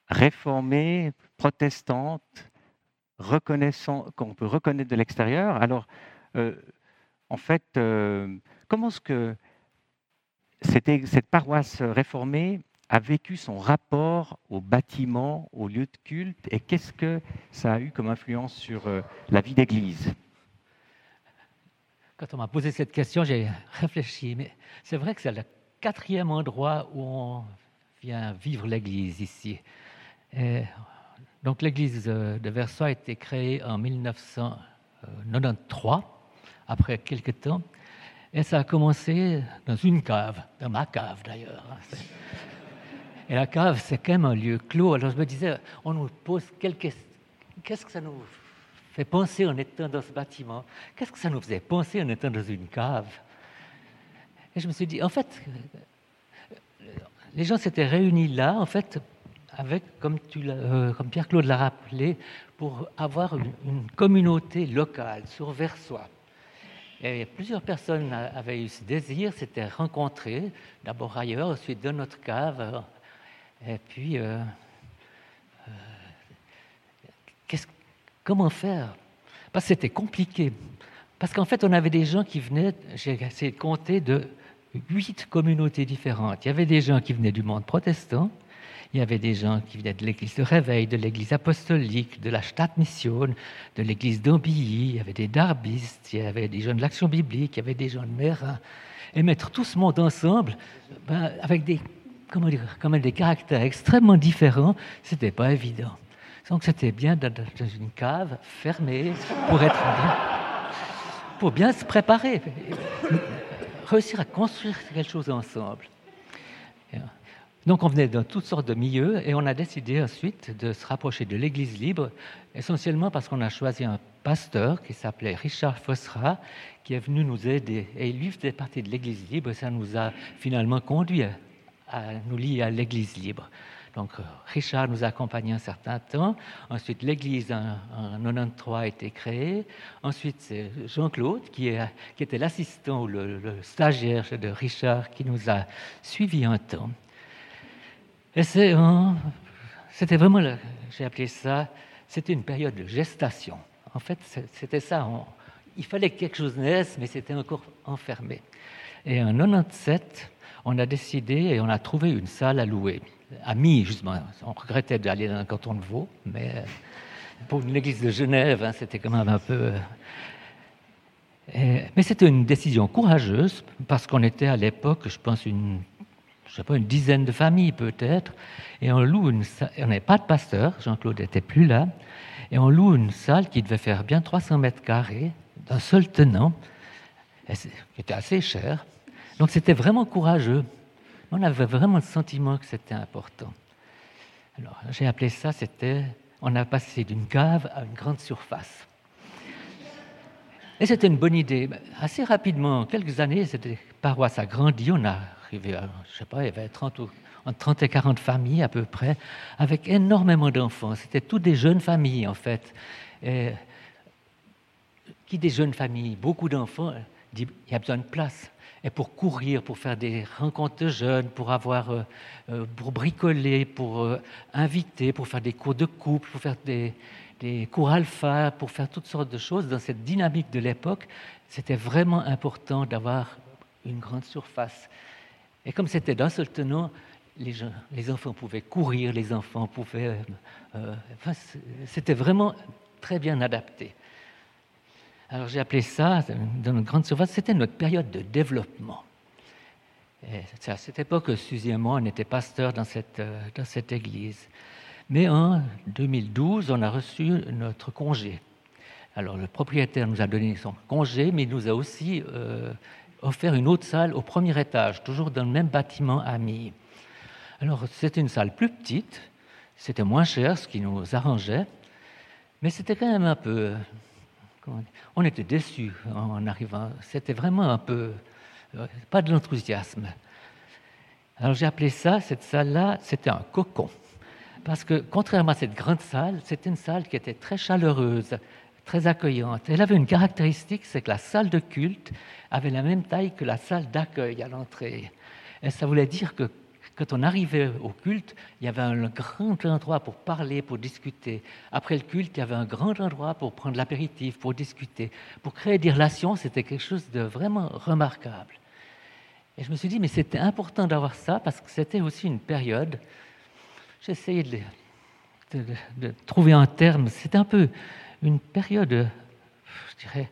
réformée, protestante, qu'on peut reconnaître de l'extérieur. Alors, en fait, comment est-ce que cette paroisse réformée a vécu son rapport au bâtiment, au lieu de culte, et qu'est-ce que ça a eu comme influence sur la vie d'église? Quand on m'a posé cette question, j'ai réfléchi, mais c'est vrai que c'est le 4e endroit où on vient vivre l'Église ici. Et donc l'église de Versoix a été créée en 1993, après quelques temps, et ça a commencé dans une cave, dans ma cave d'ailleurs. Et la cave, c'est quand même un lieu clos. Alors je me disais, on nous pose qu'est-ce que ça nous fait penser en étant dans ce bâtiment? Qu'est-ce que ça nous faisait penser en étant dans une cave? Et je me suis dit, en fait, les gens s'étaient réunis là, en fait, avec, comme Pierre-Claude l'a rappelé, pour avoir une communauté locale sur Versoix. Et plusieurs personnes avaient eu ce désir, s'étaient rencontrées, d'abord ailleurs, ensuite dans notre cave. Et puis, comment faire? Parce que c'était compliqué. Parce qu'en fait, on avait des gens qui venaient, j'ai essayé de compter, de 8 communautés différentes. Il y avait des gens qui venaient du monde protestant, il y avait des gens qui venaient de l'église de Réveil, de l'église apostolique, de la Stadtmission, de l'église d'Ambilly, il y avait des darbistes, il y avait des gens de l'Action biblique, il y avait des gens de Mérin. Et mettre tout ce monde ensemble, avec des caractères extrêmement différents, c'était pas évident. Donc c'était bien dans une cave fermée pour bien se préparer, réussir à construire quelque chose ensemble. Donc on venait dans toutes sortes de milieux et on a décidé ensuite de se rapprocher de l'Église libre, essentiellement parce qu'on a choisi un pasteur qui s'appelait Richard Fossera, qui est venu nous aider. Et lui faisait partie de l'Église libre et ça nous a finalement conduit à nous lier à l'Église libre. Donc Richard nous a accompagnés un certain temps. Ensuite, l'Église en 93 a été créée. Ensuite, c'est Jean-Claude qui était l'assistant ou le stagiaire de Richard qui nous a suivis un temps. Et c'était vraiment, j'ai appelé ça, c'était une période de gestation. En fait, c'était ça. Il fallait que quelque chose naisse, mais c'était encore enfermé. Et en 97, on a décidé et on a trouvé une salle à louer. À Mi, justement. On regrettait d'aller dans le canton de Vaud, mais pour une église de Genève, c'était quand même un peu... Mais c'était une décision courageuse, parce qu'on était à l'époque, je pense, une dizaine de familles peut-être, et on loue une salle, on n'avait pas de pasteur, Jean-Claude n'était plus là, et on loue une salle qui devait faire bien 300 mètres carrés, d'un seul tenant, qui était assez cher. Donc c'était vraiment courageux. On avait vraiment le sentiment que c'était important. Alors j'ai appelé ça, on a passé d'une cave à une grande surface. Et c'était une bonne idée. Assez rapidement, en quelques années, cette paroisse a grandi, on a arrivé à, je ne sais pas, il y avait entre 30 et 40 familles à peu près, avec énormément d'enfants. C'était toutes des jeunes familles, en fait. Et, qui des jeunes familles, beaucoup d'enfants, dit il y a besoin de place. Et pour courir, pour faire des rencontres de jeunes, pour bricoler, pour inviter, pour faire des cours de couple, pour faire des cours alpha, pour faire toutes sortes de choses. Dans cette dynamique de l'époque, c'était vraiment important d'avoir une grande surface. Et comme c'était d'un seul tenant, les enfants pouvaient courir, les enfants pouvaient... c'était vraiment très bien adapté. Alors j'ai appelé ça, dans notre grande surface, c'était notre période de développement. Et c'est à cette époque que Suzy et moi, on était pasteurs dans cette église. Mais en 2012, on a reçu notre congé. Alors le propriétaire nous a donné son congé, mais il nous a aussi offert une autre salle au premier étage, toujours dans le même bâtiment à Mi. Alors c'était une salle plus petite, c'était moins cher, ce qui nous arrangeait, mais c'était quand même un peu... On était déçus en arrivant. C'était vraiment un peu... pas de l'enthousiasme. Alors j'ai appelé ça, cette salle-là, c'était un cocon. Parce que, contrairement à cette grande salle, c'était une salle qui était très chaleureuse, très accueillante. Elle avait une caractéristique, c'est que la salle de culte avait la même taille que la salle d'accueil à l'entrée. Et ça voulait dire que Quand on arrivait au culte, il y avait un grand endroit pour parler, pour discuter. Après le culte, il y avait un grand endroit pour prendre l'apéritif, pour discuter. Pour créer des relations, c'était quelque chose de vraiment remarquable. Et je me suis dit, mais c'était important d'avoir ça parce que c'était aussi une période. J'essayais de trouver un terme. C'était un peu une période, je dirais,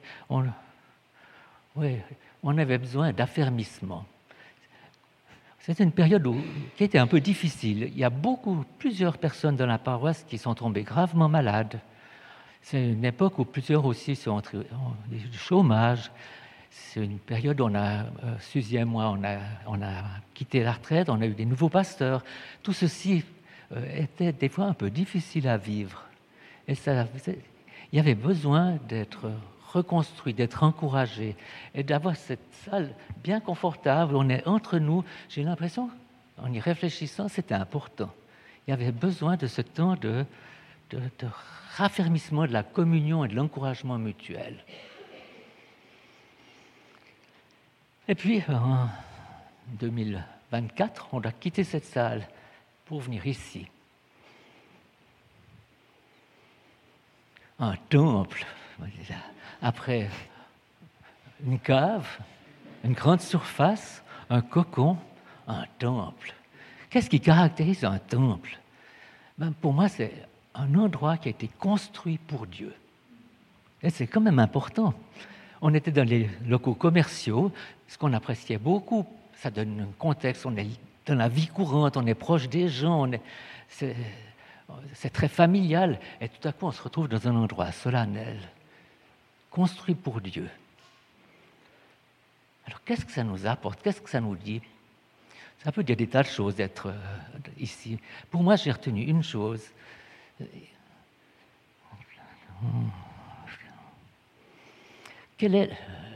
on avait besoin d'affermissement. C'était une période qui était un peu difficile. Il y a plusieurs personnes dans la paroisse qui sont tombées gravement malades. C'est une époque où plusieurs aussi sont entrés du chômage. C'est une période où Suzy et moi, on a quitté la retraite, on a eu des nouveaux pasteurs. Tout ceci était des fois un peu difficile à vivre. Et il y avait besoin d'être reconstruit, d'être encouragé et d'avoir cette salle bien confortable. On est entre nous. J'ai l'impression, en y réfléchissant, c'était important. Il y avait besoin de ce temps de raffermissement de la communion et de l'encouragement mutuel. Et puis, en 2024, on a quitté cette salle pour venir ici. Un temple, après une cave, une grande surface, un cocon, un temple. Qu'est-ce qui caractérise un temple? Pour moi, c'est un endroit qui a été construit pour Dieu. Et c'est quand même important. On était dans les locaux commerciaux, ce qu'on appréciait beaucoup. Ça donne un contexte, on est dans la vie courante, on est proche des gens, c'est très familial. Et tout à coup, on se retrouve dans un endroit solennel, construit pour Dieu. Alors, qu'est-ce que ça nous apporte? Qu'est-ce que ça nous dit? Ça peut dire des tas de choses d'être ici. Pour moi, j'ai retenu une chose. Quelle est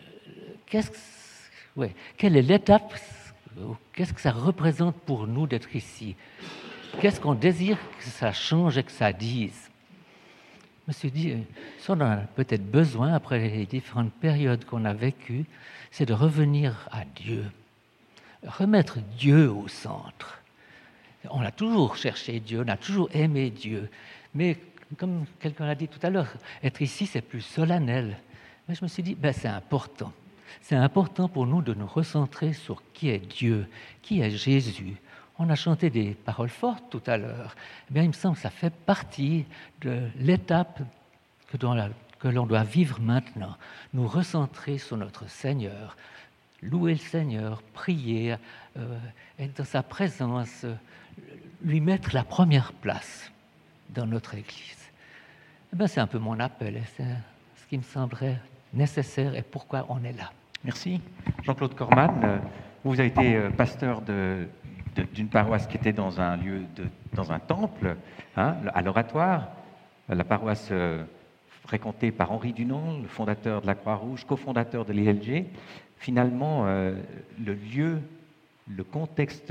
l'étape? Qu'est-ce que ça représente pour nous d'être ici? Qu'est-ce qu'on désire que ça change et que ça dise? Je me suis dit, ça on a peut-être besoin, après les différentes périodes qu'on a vécues, c'est de revenir à Dieu, remettre Dieu au centre. On a toujours cherché Dieu, on a toujours aimé Dieu, mais comme quelqu'un l'a dit tout à l'heure, être ici, c'est plus solennel. Mais je me suis dit, c'est important. C'est important pour nous de nous recentrer sur qui est Dieu, qui est Jésus. On a chanté des paroles fortes tout à l'heure. Il me semble que ça fait partie de l'étape que l'on doit vivre maintenant. Nous recentrer sur notre Seigneur, louer le Seigneur, prier, être dans sa présence, lui mettre la première place dans notre Église. C'est un peu mon appel, c'est ce qui me semblerait nécessaire et pourquoi on est là. Merci. Jean-Claude Corman, vous avez été pasteur d'une paroisse qui était dans un lieu, dans un temple, à l'Oratoire, la paroisse fréquentée par Henri Dunant, le fondateur de la Croix-Rouge, cofondateur de l'ILG. Finalement, le lieu, le contexte,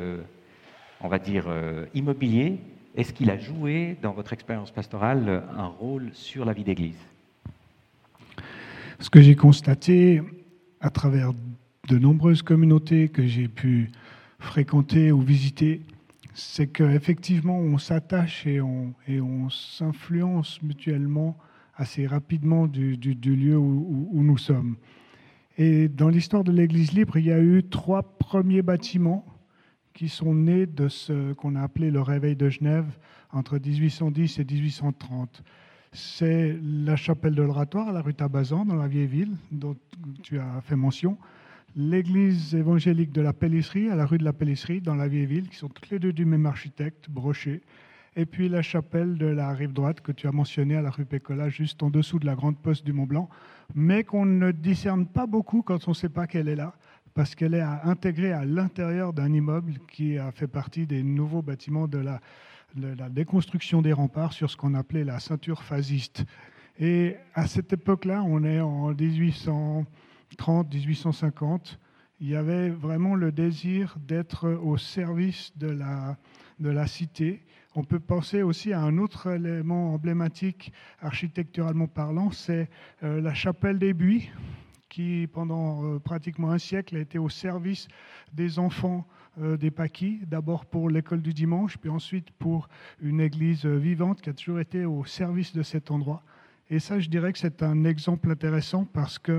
on va dire, immobilier, est-ce qu'il a joué, dans votre expérience pastorale, un rôle sur la vie d'Église? Ce que j'ai constaté à travers de nombreuses communautés que j'ai pu fréquenter ou visiter, c'est qu'effectivement, on s'attache et on s'influence mutuellement assez rapidement du lieu où nous sommes. Et dans l'histoire de l'Église libre, il y a eu 3 premiers bâtiments qui sont nés de ce qu'on a appelé le réveil de Genève entre 1810 et 1830. C'est la chapelle de l'Oratoire à la rue Tabazan, dans la vieille ville, dont tu as fait mention, l'église évangélique de la Pellisserie, à la rue de la Pellisserie, dans la vieille ville, qui sont toutes les deux du même architecte, Brochet, et puis la chapelle de la rive droite que tu as mentionnée à la rue Pécola, juste en dessous de la grande poste du Mont-Blanc, mais qu'on ne discerne pas beaucoup quand on ne sait pas qu'elle est là, parce qu'elle est intégrée à l'intérieur d'un immeuble qui a fait partie des nouveaux bâtiments de la déconstruction des remparts sur ce qu'on appelait la ceinture phasiste. Et à cette époque-là, on est en 1830, 1850, il y avait vraiment le désir d'être au service de la cité. On peut penser aussi à un autre élément emblématique, architecturalement parlant, c'est la chapelle des Buis, qui pendant pratiquement un siècle a été au service des enfants des Paquis, d'abord pour l'école du dimanche, puis ensuite pour une église vivante qui a toujours été au service de cet endroit. Et ça, je dirais que c'est un exemple intéressant parce que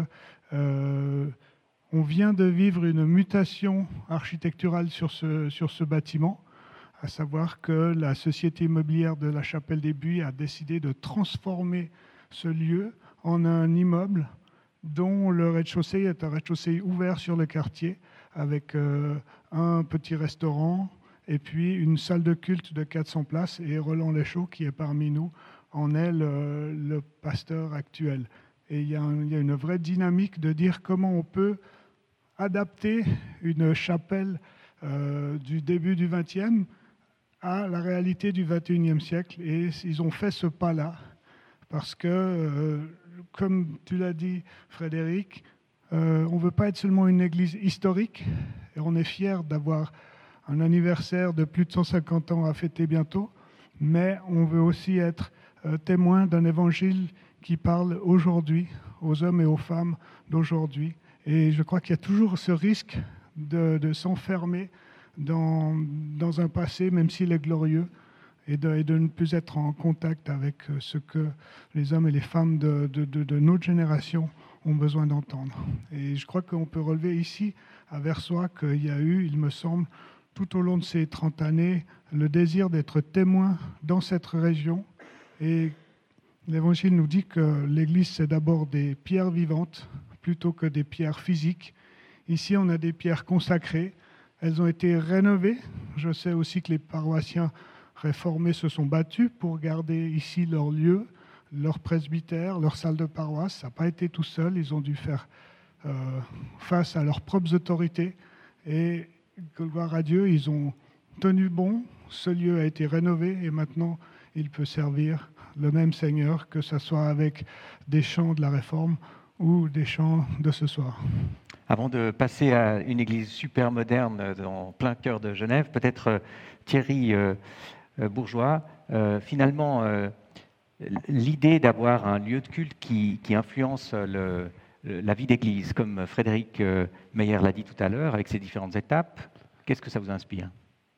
on vient de vivre une mutation architecturale sur ce bâtiment, à savoir que la société immobilière de la Chapelle des Buis a décidé de transformer ce lieu en un immeuble dont le rez-de-chaussée est un rez-de-chaussée ouvert sur le quartier, avec un petit restaurant et puis une salle de culte de 400 places. Et Roland Léchaud, qui est parmi nous, en est le pasteur actuel. Et il y a une vraie dynamique de dire comment on peut adapter une chapelle du début du XXe à la réalité du XXIe siècle. Et ils ont fait ce pas-là parce que, comme tu l'as dit, Frédéric, on ne veut pas être seulement une église historique, et on est fiers d'avoir un anniversaire de plus de 150 ans à fêter bientôt, mais on veut aussi être témoin d'un évangile qui parle aujourd'hui aux hommes et aux femmes d'aujourd'hui. Et je crois qu'il y a toujours ce risque de s'enfermer dans un passé, même s'il est glorieux, et de ne plus être en contact avec ce que les hommes et les femmes de notre génération ont besoin d'entendre. Et je crois qu'on peut relever ici, à Versoix, qu'il y a eu, il me semble, tout au long de ces 30 années, le désir d'être témoin dans cette région. Et l'Évangile nous dit que l'Église, c'est d'abord des pierres vivantes plutôt que des pierres physiques. Ici, on a des pierres consacrées. Elles ont été rénovées. Je sais aussi que les paroissiens réformés se sont battus pour garder ici leur lieu, leur presbytère, leur salle de paroisse. Ça n'a pas été tout seul. Ils ont dû faire face à leurs propres autorités. Et gloire à Dieu, ils ont tenu bon. Ce lieu a été rénové et maintenant, il peut servir le même Seigneur, que ce soit avec des chants de la Réforme ou des chants de ce soir. Avant de passer à une église super moderne en plein cœur de Genève, peut-être Thierry Bourgeois, finalement, l'idée d'avoir un lieu de culte qui influence la vie d'église, comme Frédéric Meyer l'a dit tout à l'heure, avec ses différentes étapes, qu'est-ce que ça vous inspire ?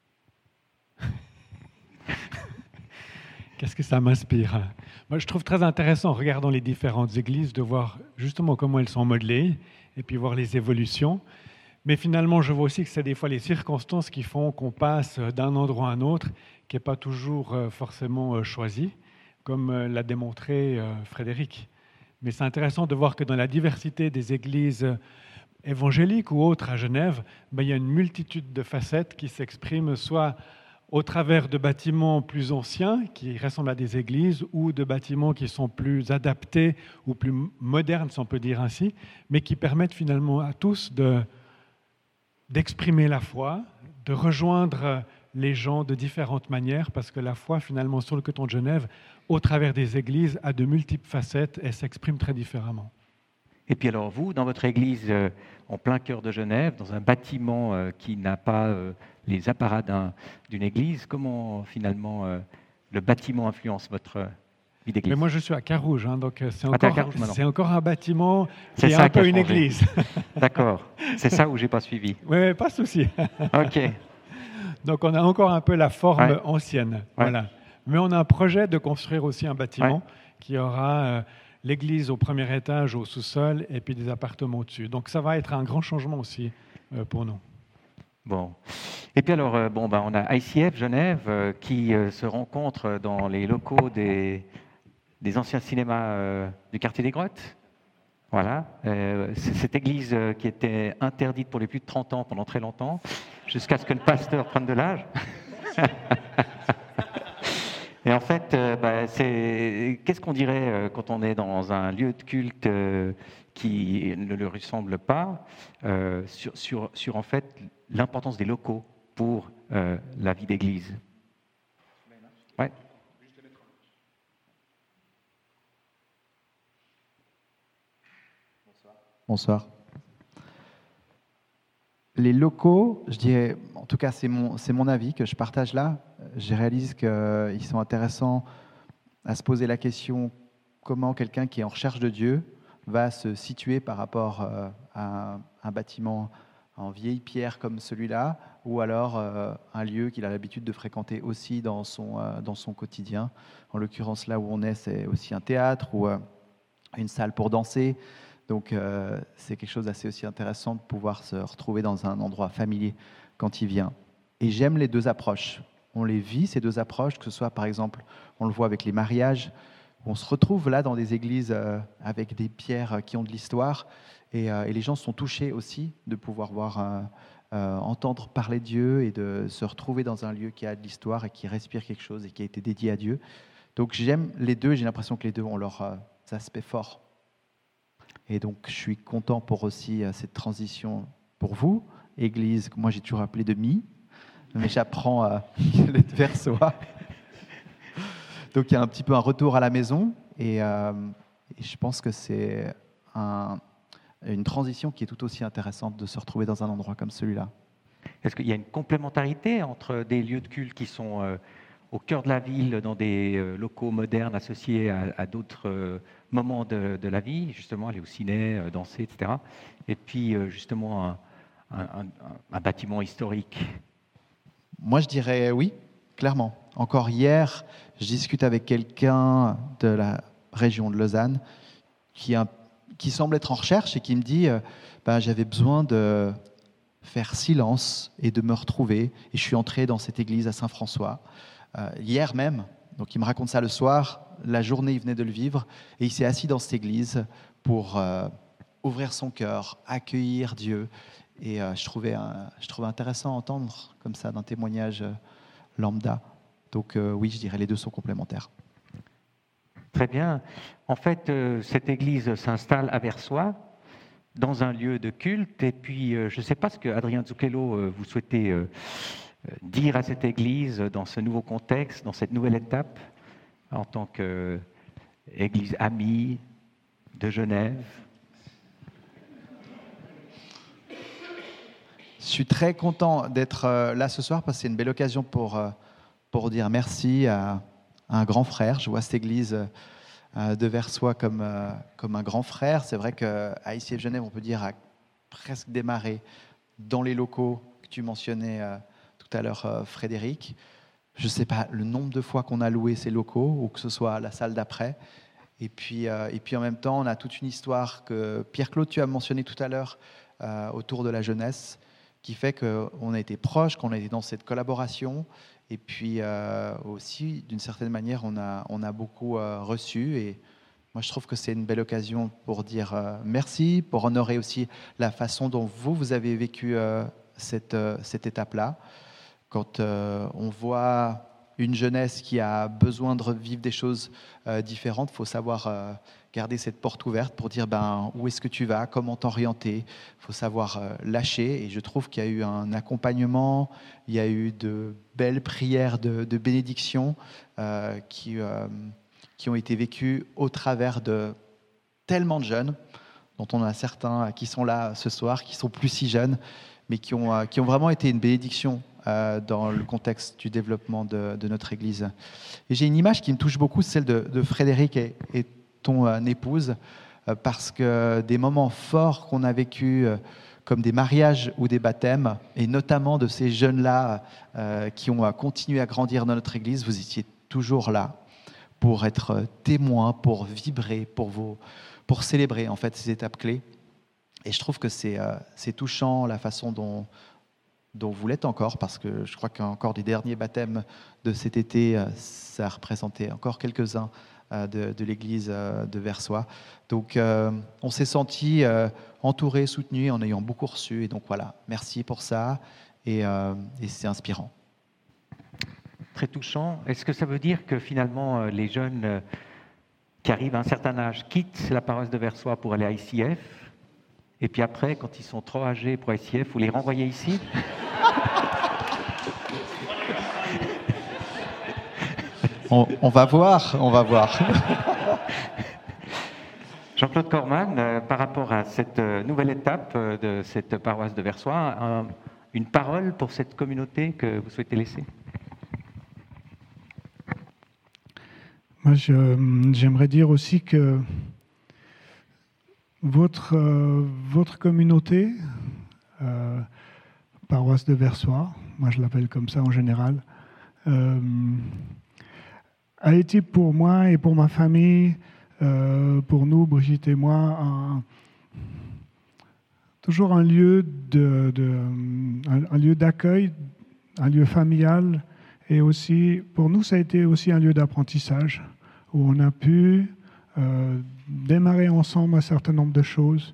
Qu'est-ce que ça m'inspire ? Moi, je trouve très intéressant, en regardant les différentes églises, de voir justement comment elles sont modelées et puis voir les évolutions. Mais finalement, je vois aussi que c'est des fois les circonstances qui font qu'on passe d'un endroit à un autre, qui n'est pas toujours forcément choisi, comme l'a démontré Frédéric. Mais c'est intéressant de voir que dans la diversité des églises évangéliques ou autres à Genève, il y a une multitude de facettes qui s'expriment soit au travers de bâtiments plus anciens qui ressemblent à des églises ou de bâtiments qui sont plus adaptés ou plus modernes, si on peut dire ainsi, mais qui permettent finalement à tous d'exprimer la foi, de rejoindre les gens de différentes manières, parce que la foi, finalement, sur le canton de Genève, au travers des églises, a de multiples facettes et s'exprime très différemment. Et puis alors vous, dans votre église en plein cœur de Genève, dans un bâtiment qui n'a pas les apparats d'une église, comment finalement le bâtiment influence votre vie d'église ? Mais moi je suis à Carouge, donc c'est encore un bâtiment qui est un peu une église. D'accord, c'est ça où j'ai pas suivi. Oui, pas de souci. Ok. Donc on a encore un peu la forme ancienne. Ouais. Voilà. Mais on a un projet de construire aussi un bâtiment qui aura l'église au premier étage, au sous-sol, et puis des appartements au-dessus. Donc ça va être un grand changement aussi pour nous. Bon. Et puis alors, on a ICF Genève qui se rencontre dans les locaux des anciens cinémas du quartier des Grottes. Voilà. Cette église qui était interdite pour les plus de 30 ans pendant très longtemps, jusqu'à ce que le pasteur prenne de l'âge. Et en fait, qu'est-ce qu'on dirait quand on est dans un lieu de culte qui ne le ressemble pas sur en fait l'importance des locaux pour la vie d'église. Ouais. Bonsoir. Les locaux, je dirais, en tout cas c'est mon avis que je partage là, je réalise qu'ils sont intéressants à se poser la question comment quelqu'un qui est en recherche de Dieu va se situer par rapport à un bâtiment en vieille pierre comme celui-là, ou alors un lieu qu'il a l'habitude de fréquenter aussi dans son quotidien. En l'occurrence, là où on est, c'est aussi un théâtre ou une salle pour danser. Donc c'est quelque chose d'assez aussi intéressant de pouvoir se retrouver dans un endroit familier quand il vient. Et j'aime les deux approches. On les vit, ces deux approches, que ce soit par exemple, on le voit avec les mariages, on se retrouve là dans des églises avec des pierres qui ont de l'histoire, et les gens sont touchés aussi de pouvoir entendre parler de Dieu et de se retrouver dans un lieu qui a de l'histoire et qui respire quelque chose et qui a été dédié à Dieu. Donc j'aime les deux, j'ai l'impression que les deux ont leurs aspects forts. Et donc je suis content pour aussi cette transition pour vous, Église, que moi j'ai toujours appelé de Mi, mais j'apprends à être Versoix. Donc il y a un petit peu un retour à la maison, et je pense que c'est une transition qui est tout aussi intéressante de se retrouver dans un endroit comme celui-là. Est-ce qu'il y a une complémentarité entre des lieux de culte qui sont au cœur de la ville, dans des locaux modernes associés à d'autres moments de la vie, justement aller au ciné, danser, etc., et puis justement un bâtiment historique? Moi, je dirais oui, clairement. Encore hier, je discute avec quelqu'un de la région de Lausanne qui semble être en recherche et qui me dit j'avais besoin de faire silence et de me retrouver. Et je suis entré dans cette église à Saint-François hier même. Donc il me raconte ça le soir. La journée, il venait de le vivre. Et il s'est assis dans cette église pour ouvrir son cœur, accueillir Dieu. Et je trouvais intéressant à entendre comme ça d'un témoignage lambda. Donc oui, je dirais les deux sont complémentaires. Très bien. En fait, cette église s'installe à Versoix, dans un lieu de culte. Et puis, je ne sais pas ce que Adrien Zucchello, vous souhaitez dire à cette église dans ce nouveau contexte, dans cette nouvelle étape, en tant qu'église amie de Genève. Je suis très content d'être là ce soir parce que c'est une belle occasion pour dire merci à un grand frère. Je vois cette église de Versoix comme un grand frère. C'est vrai qu'à ICF Genève, on peut dire, a presque démarré dans les locaux que tu mentionnais tout à l'heure, Frédéric. Je ne sais pas le nombre de fois qu'on a loué ces locaux, ou que ce soit la salle d'après. Et puis en même temps, on a toute une histoire que Pierre-Claude, tu as mentionné tout à l'heure, autour de la jeunesse, qui fait qu'on a été proches, qu'on a été dans cette collaboration. Et puis aussi, d'une certaine manière, on a beaucoup reçu. Et moi, je trouve que c'est une belle occasion pour dire merci, pour honorer aussi la façon dont vous avez vécu cette étape-là. Quand on voit une jeunesse qui a besoin de revivre des choses différentes, il faut savoir garder cette porte ouverte pour dire où est-ce que tu vas, comment t'orienter. Il faut savoir lâcher. Et je trouve qu'il y a eu un accompagnement, il y a eu de belles prières de bénédiction qui ont été vécues au travers de tellement de jeunes, dont on a certains qui sont là ce soir, qui sont plus si jeunes, mais qui ont vraiment été une bénédiction dans le contexte du développement de notre Église. Et j'ai une image qui me touche beaucoup, celle de Frédéric et ton épouse, parce que des moments forts qu'on a vécus, comme des mariages ou des baptêmes, et notamment de ces jeunes-là qui ont continué à grandir dans notre Église, vous étiez toujours là pour être témoins, pour vibrer, pour célébrer en fait ces étapes clés. Et je trouve que c'est touchant la façon dont vous l'êtes encore, parce que je crois qu'encore des derniers baptêmes de cet été, ça représentait encore quelques-uns de l'église de Versoix. Donc on s'est senti entouré, soutenu, en ayant beaucoup reçu. Et donc voilà, merci pour ça, et c'est inspirant. Très touchant. Est-ce que ça veut dire que finalement les jeunes qui arrivent à un certain âge quittent la paroisse de Versoix pour aller à ICF, et puis après, quand ils sont trop âgés pour ICF, vous les renvoyez ici? On va voir. Jean-Claude Corman, par rapport à cette nouvelle étape de cette paroisse de Versoix, une parole pour cette communauté que vous souhaitez laisser? Moi, j'aimerais dire aussi que votre communauté paroisse de Versoix, moi je l'appelle comme ça en général, a été pour moi et pour ma famille, pour nous, Brigitte et moi, toujours un lieu d'accueil, un lieu familial, et aussi, pour nous, ça a été aussi un lieu d'apprentissage, où on a pu démarrer ensemble un certain nombre de choses,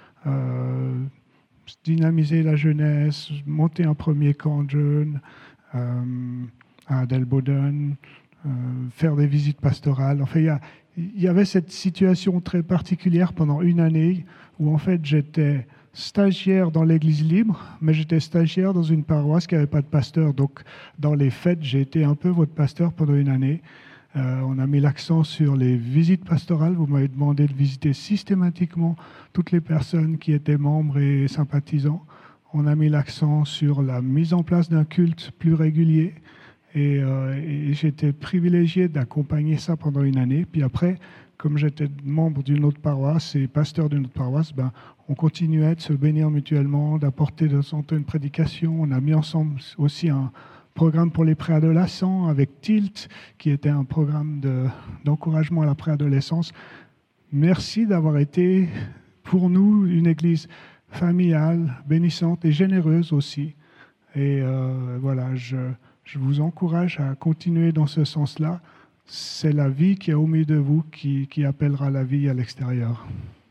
dynamiser la jeunesse, monter un premier camp de jeunes à Adelboden, faire des visites pastorales. Enfin, il y avait cette situation très particulière pendant une année où en fait j'étais stagiaire dans l'église libre, mais j'étais stagiaire dans une paroisse qui n'avait pas de pasteur. Donc dans les fêtes, j'ai été un peu votre pasteur pendant une année. On a mis l'accent sur les visites pastorales. Vous m'avez demandé de visiter systématiquement toutes les personnes qui étaient membres et sympathisants. On a mis l'accent sur la mise en place d'un culte plus régulier. Et j'étais privilégié d'accompagner ça pendant une année. Puis après, comme j'étais membre d'une autre paroisse et pasteur d'une autre paroisse, on continuait de se bénir mutuellement, d'apporter de temps en temps une prédication. On a mis ensemble aussi un programme pour les préadolescents avec Tilt, qui était un programme d'encouragement à la préadolescence. Merci d'avoir été pour nous une église familiale, bénissante et généreuse aussi. Et voilà, je vous encourage à continuer dans ce sens-là. C'est la vie qui est au milieu de vous qui appellera la vie à l'extérieur.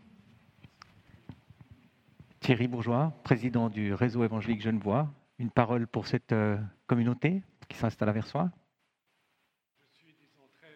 Thierry Bourgeois, président du réseau évangélique Genevois, une parole pour cette communauté qui s'installe à Versoix. Je suis très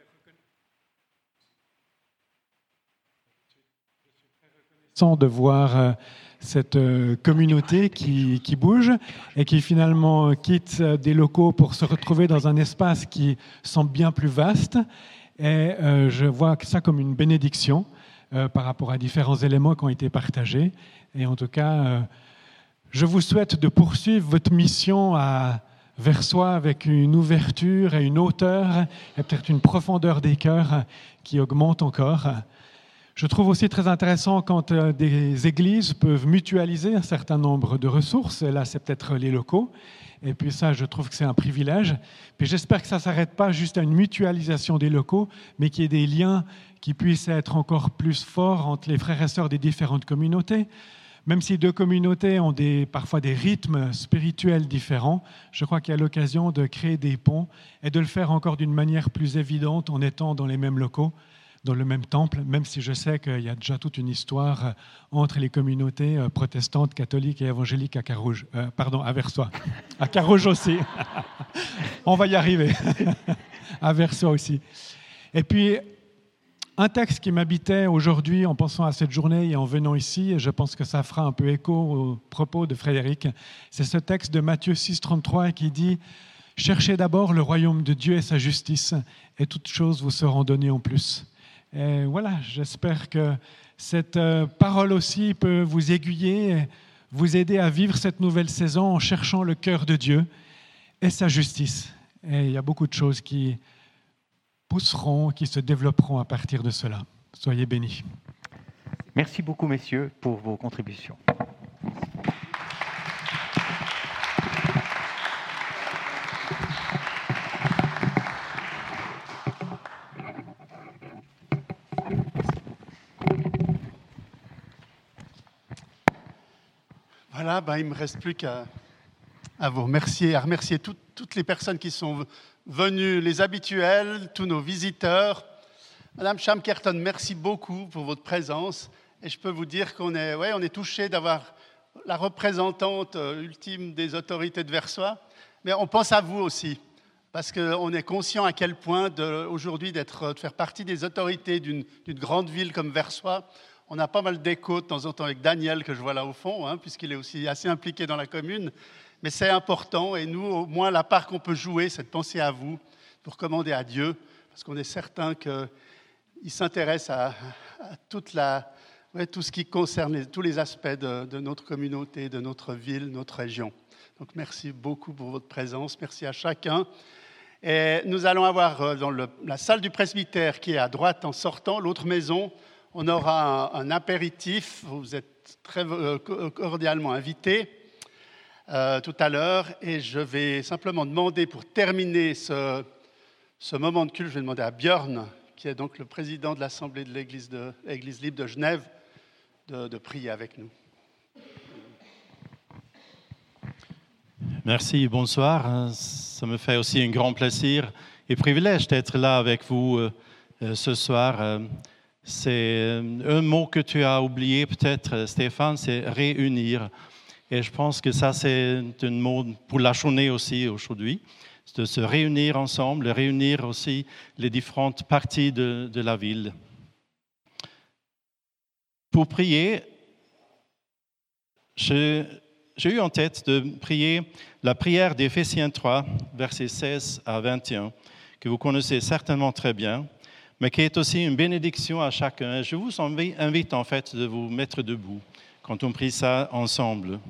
reconnaissant de voir cette communauté qui bouge et qui finalement quitte des locaux pour se retrouver dans un espace qui semble bien plus vaste. Et je vois ça comme une bénédiction par rapport à différents éléments qui ont été partagés. Et en tout cas, je vous souhaite de poursuivre votre mission à Versoix avec une ouverture et une hauteur et peut-être une profondeur des cœurs qui augmente encore. Je trouve aussi très intéressant quand des églises peuvent mutualiser un certain nombre de ressources. Et là, c'est peut-être les locaux. Et puis ça, je trouve que c'est un privilège. Puis j'espère que ça ne s'arrête pas juste à une mutualisation des locaux, mais qu'il y ait des liens qui puissent être encore plus forts entre les frères et sœurs des différentes communautés. Même si deux communautés ont parfois des rythmes spirituels différents, je crois qu'il y a l'occasion de créer des ponts et de le faire encore d'une manière plus évidente en étant dans les mêmes locaux, dans le même temple, même si je sais qu'il y a déjà toute une histoire entre les communautés protestantes, catholiques et évangéliques à Versoix. À Carouge aussi. On va y arriver. À Versoix aussi. Et puis, un texte qui m'habitait aujourd'hui en pensant à cette journée et en venant ici, et je pense que ça fera un peu écho aux propos de Frédéric, c'est ce texte de Matthieu 6, 33 qui dit « Cherchez d'abord le royaume de Dieu et sa justice, et toutes choses vous seront données en plus. » Et voilà, j'espère que cette parole aussi peut vous aiguiller, vous aider à vivre cette nouvelle saison en cherchant le cœur de Dieu et sa justice. Et il y a beaucoup de choses qui pousseront, qui se développeront à partir de cela. Soyez bénis. Merci beaucoup, messieurs, pour vos contributions. Voilà, il ne me reste plus qu'à vous remercier, à remercier toutes les personnes qui sont venues, les habituels, tous nos visiteurs. Madame Chamkerton, merci beaucoup pour votre présence. Et je peux vous dire qu'on est touché d'avoir la représentante ultime des autorités de Versoix. Mais on pense à vous aussi, parce qu'on est conscient à quel point aujourd'hui de faire partie des autorités d'une grande ville comme Versoix. On a pas mal d'échos de temps en temps avec Daniel, que je vois là au fond, puisqu'il est aussi assez impliqué dans la commune. Mais c'est important, et nous, au moins, la part qu'on peut jouer, c'est de penser à vous, pour commander à Dieu, parce qu'on est certain qu'il s'intéresse à tout ce qui concerne tous les aspects de notre communauté, de notre ville, notre région. Donc, merci beaucoup pour votre présence. Merci à chacun. Et nous allons avoir dans la salle du presbytère, qui est à droite en sortant, l'autre maison, on aura un apéritif. Vous êtes très cordialement invités. tout à l'heure. Et je vais simplement demander, pour terminer ce moment de culte, je vais demander à Björn, qui est donc le président de l'Assemblée de l'Église libre de Genève, de prier avec nous. Merci, bonsoir. Ça me fait aussi un grand plaisir et privilège d'être là avec vous ce soir. C'est un mot que tu as oublié peut-être, Stéphane, c'est réunir. Et je pense que ça, c'est un mot pour la journée aussi aujourd'hui, de se réunir ensemble, réunir aussi les différentes parties de la ville. Pour prier, j'ai eu en tête de prier la prière d'Éphésiens 3, versets 16 à 21, que vous connaissez certainement très bien, mais qui est aussi une bénédiction à chacun. Je vous invite en fait de vous mettre debout quand on prie ça ensemble.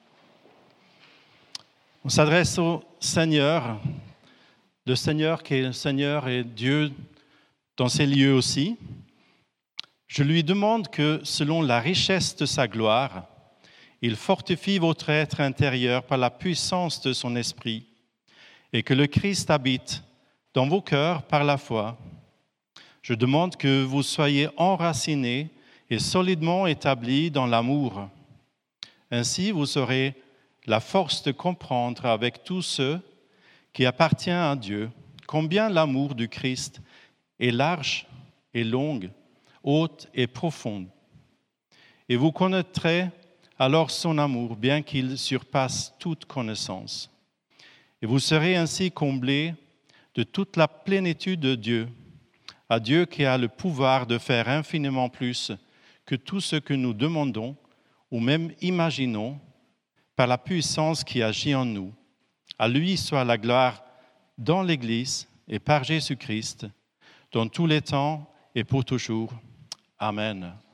On s'adresse au Seigneur, le Seigneur qui est le Seigneur et Dieu dans ces lieux aussi. Je lui demande que, selon la richesse de sa gloire, il fortifie votre être intérieur par la puissance de son esprit et que le Christ habite dans vos cœurs par la foi. Je demande que vous soyez enracinés et solidement établis dans l'amour. Ainsi, vous aurez la force de comprendre avec tous ceux qui appartiennent à Dieu combien l'amour du Christ est large et long, haute et profonde. Et vous connaîtrez alors son amour, bien qu'il surpasse toute connaissance. Et vous serez ainsi comblés de toute la plénitude de Dieu, à Dieu qui a le pouvoir de faire infiniment plus que tout ce que nous demandons ou même imaginons par la puissance qui agit en nous. À lui soit la gloire dans l'Église et par Jésus-Christ, dans tous les temps et pour toujours. Amen.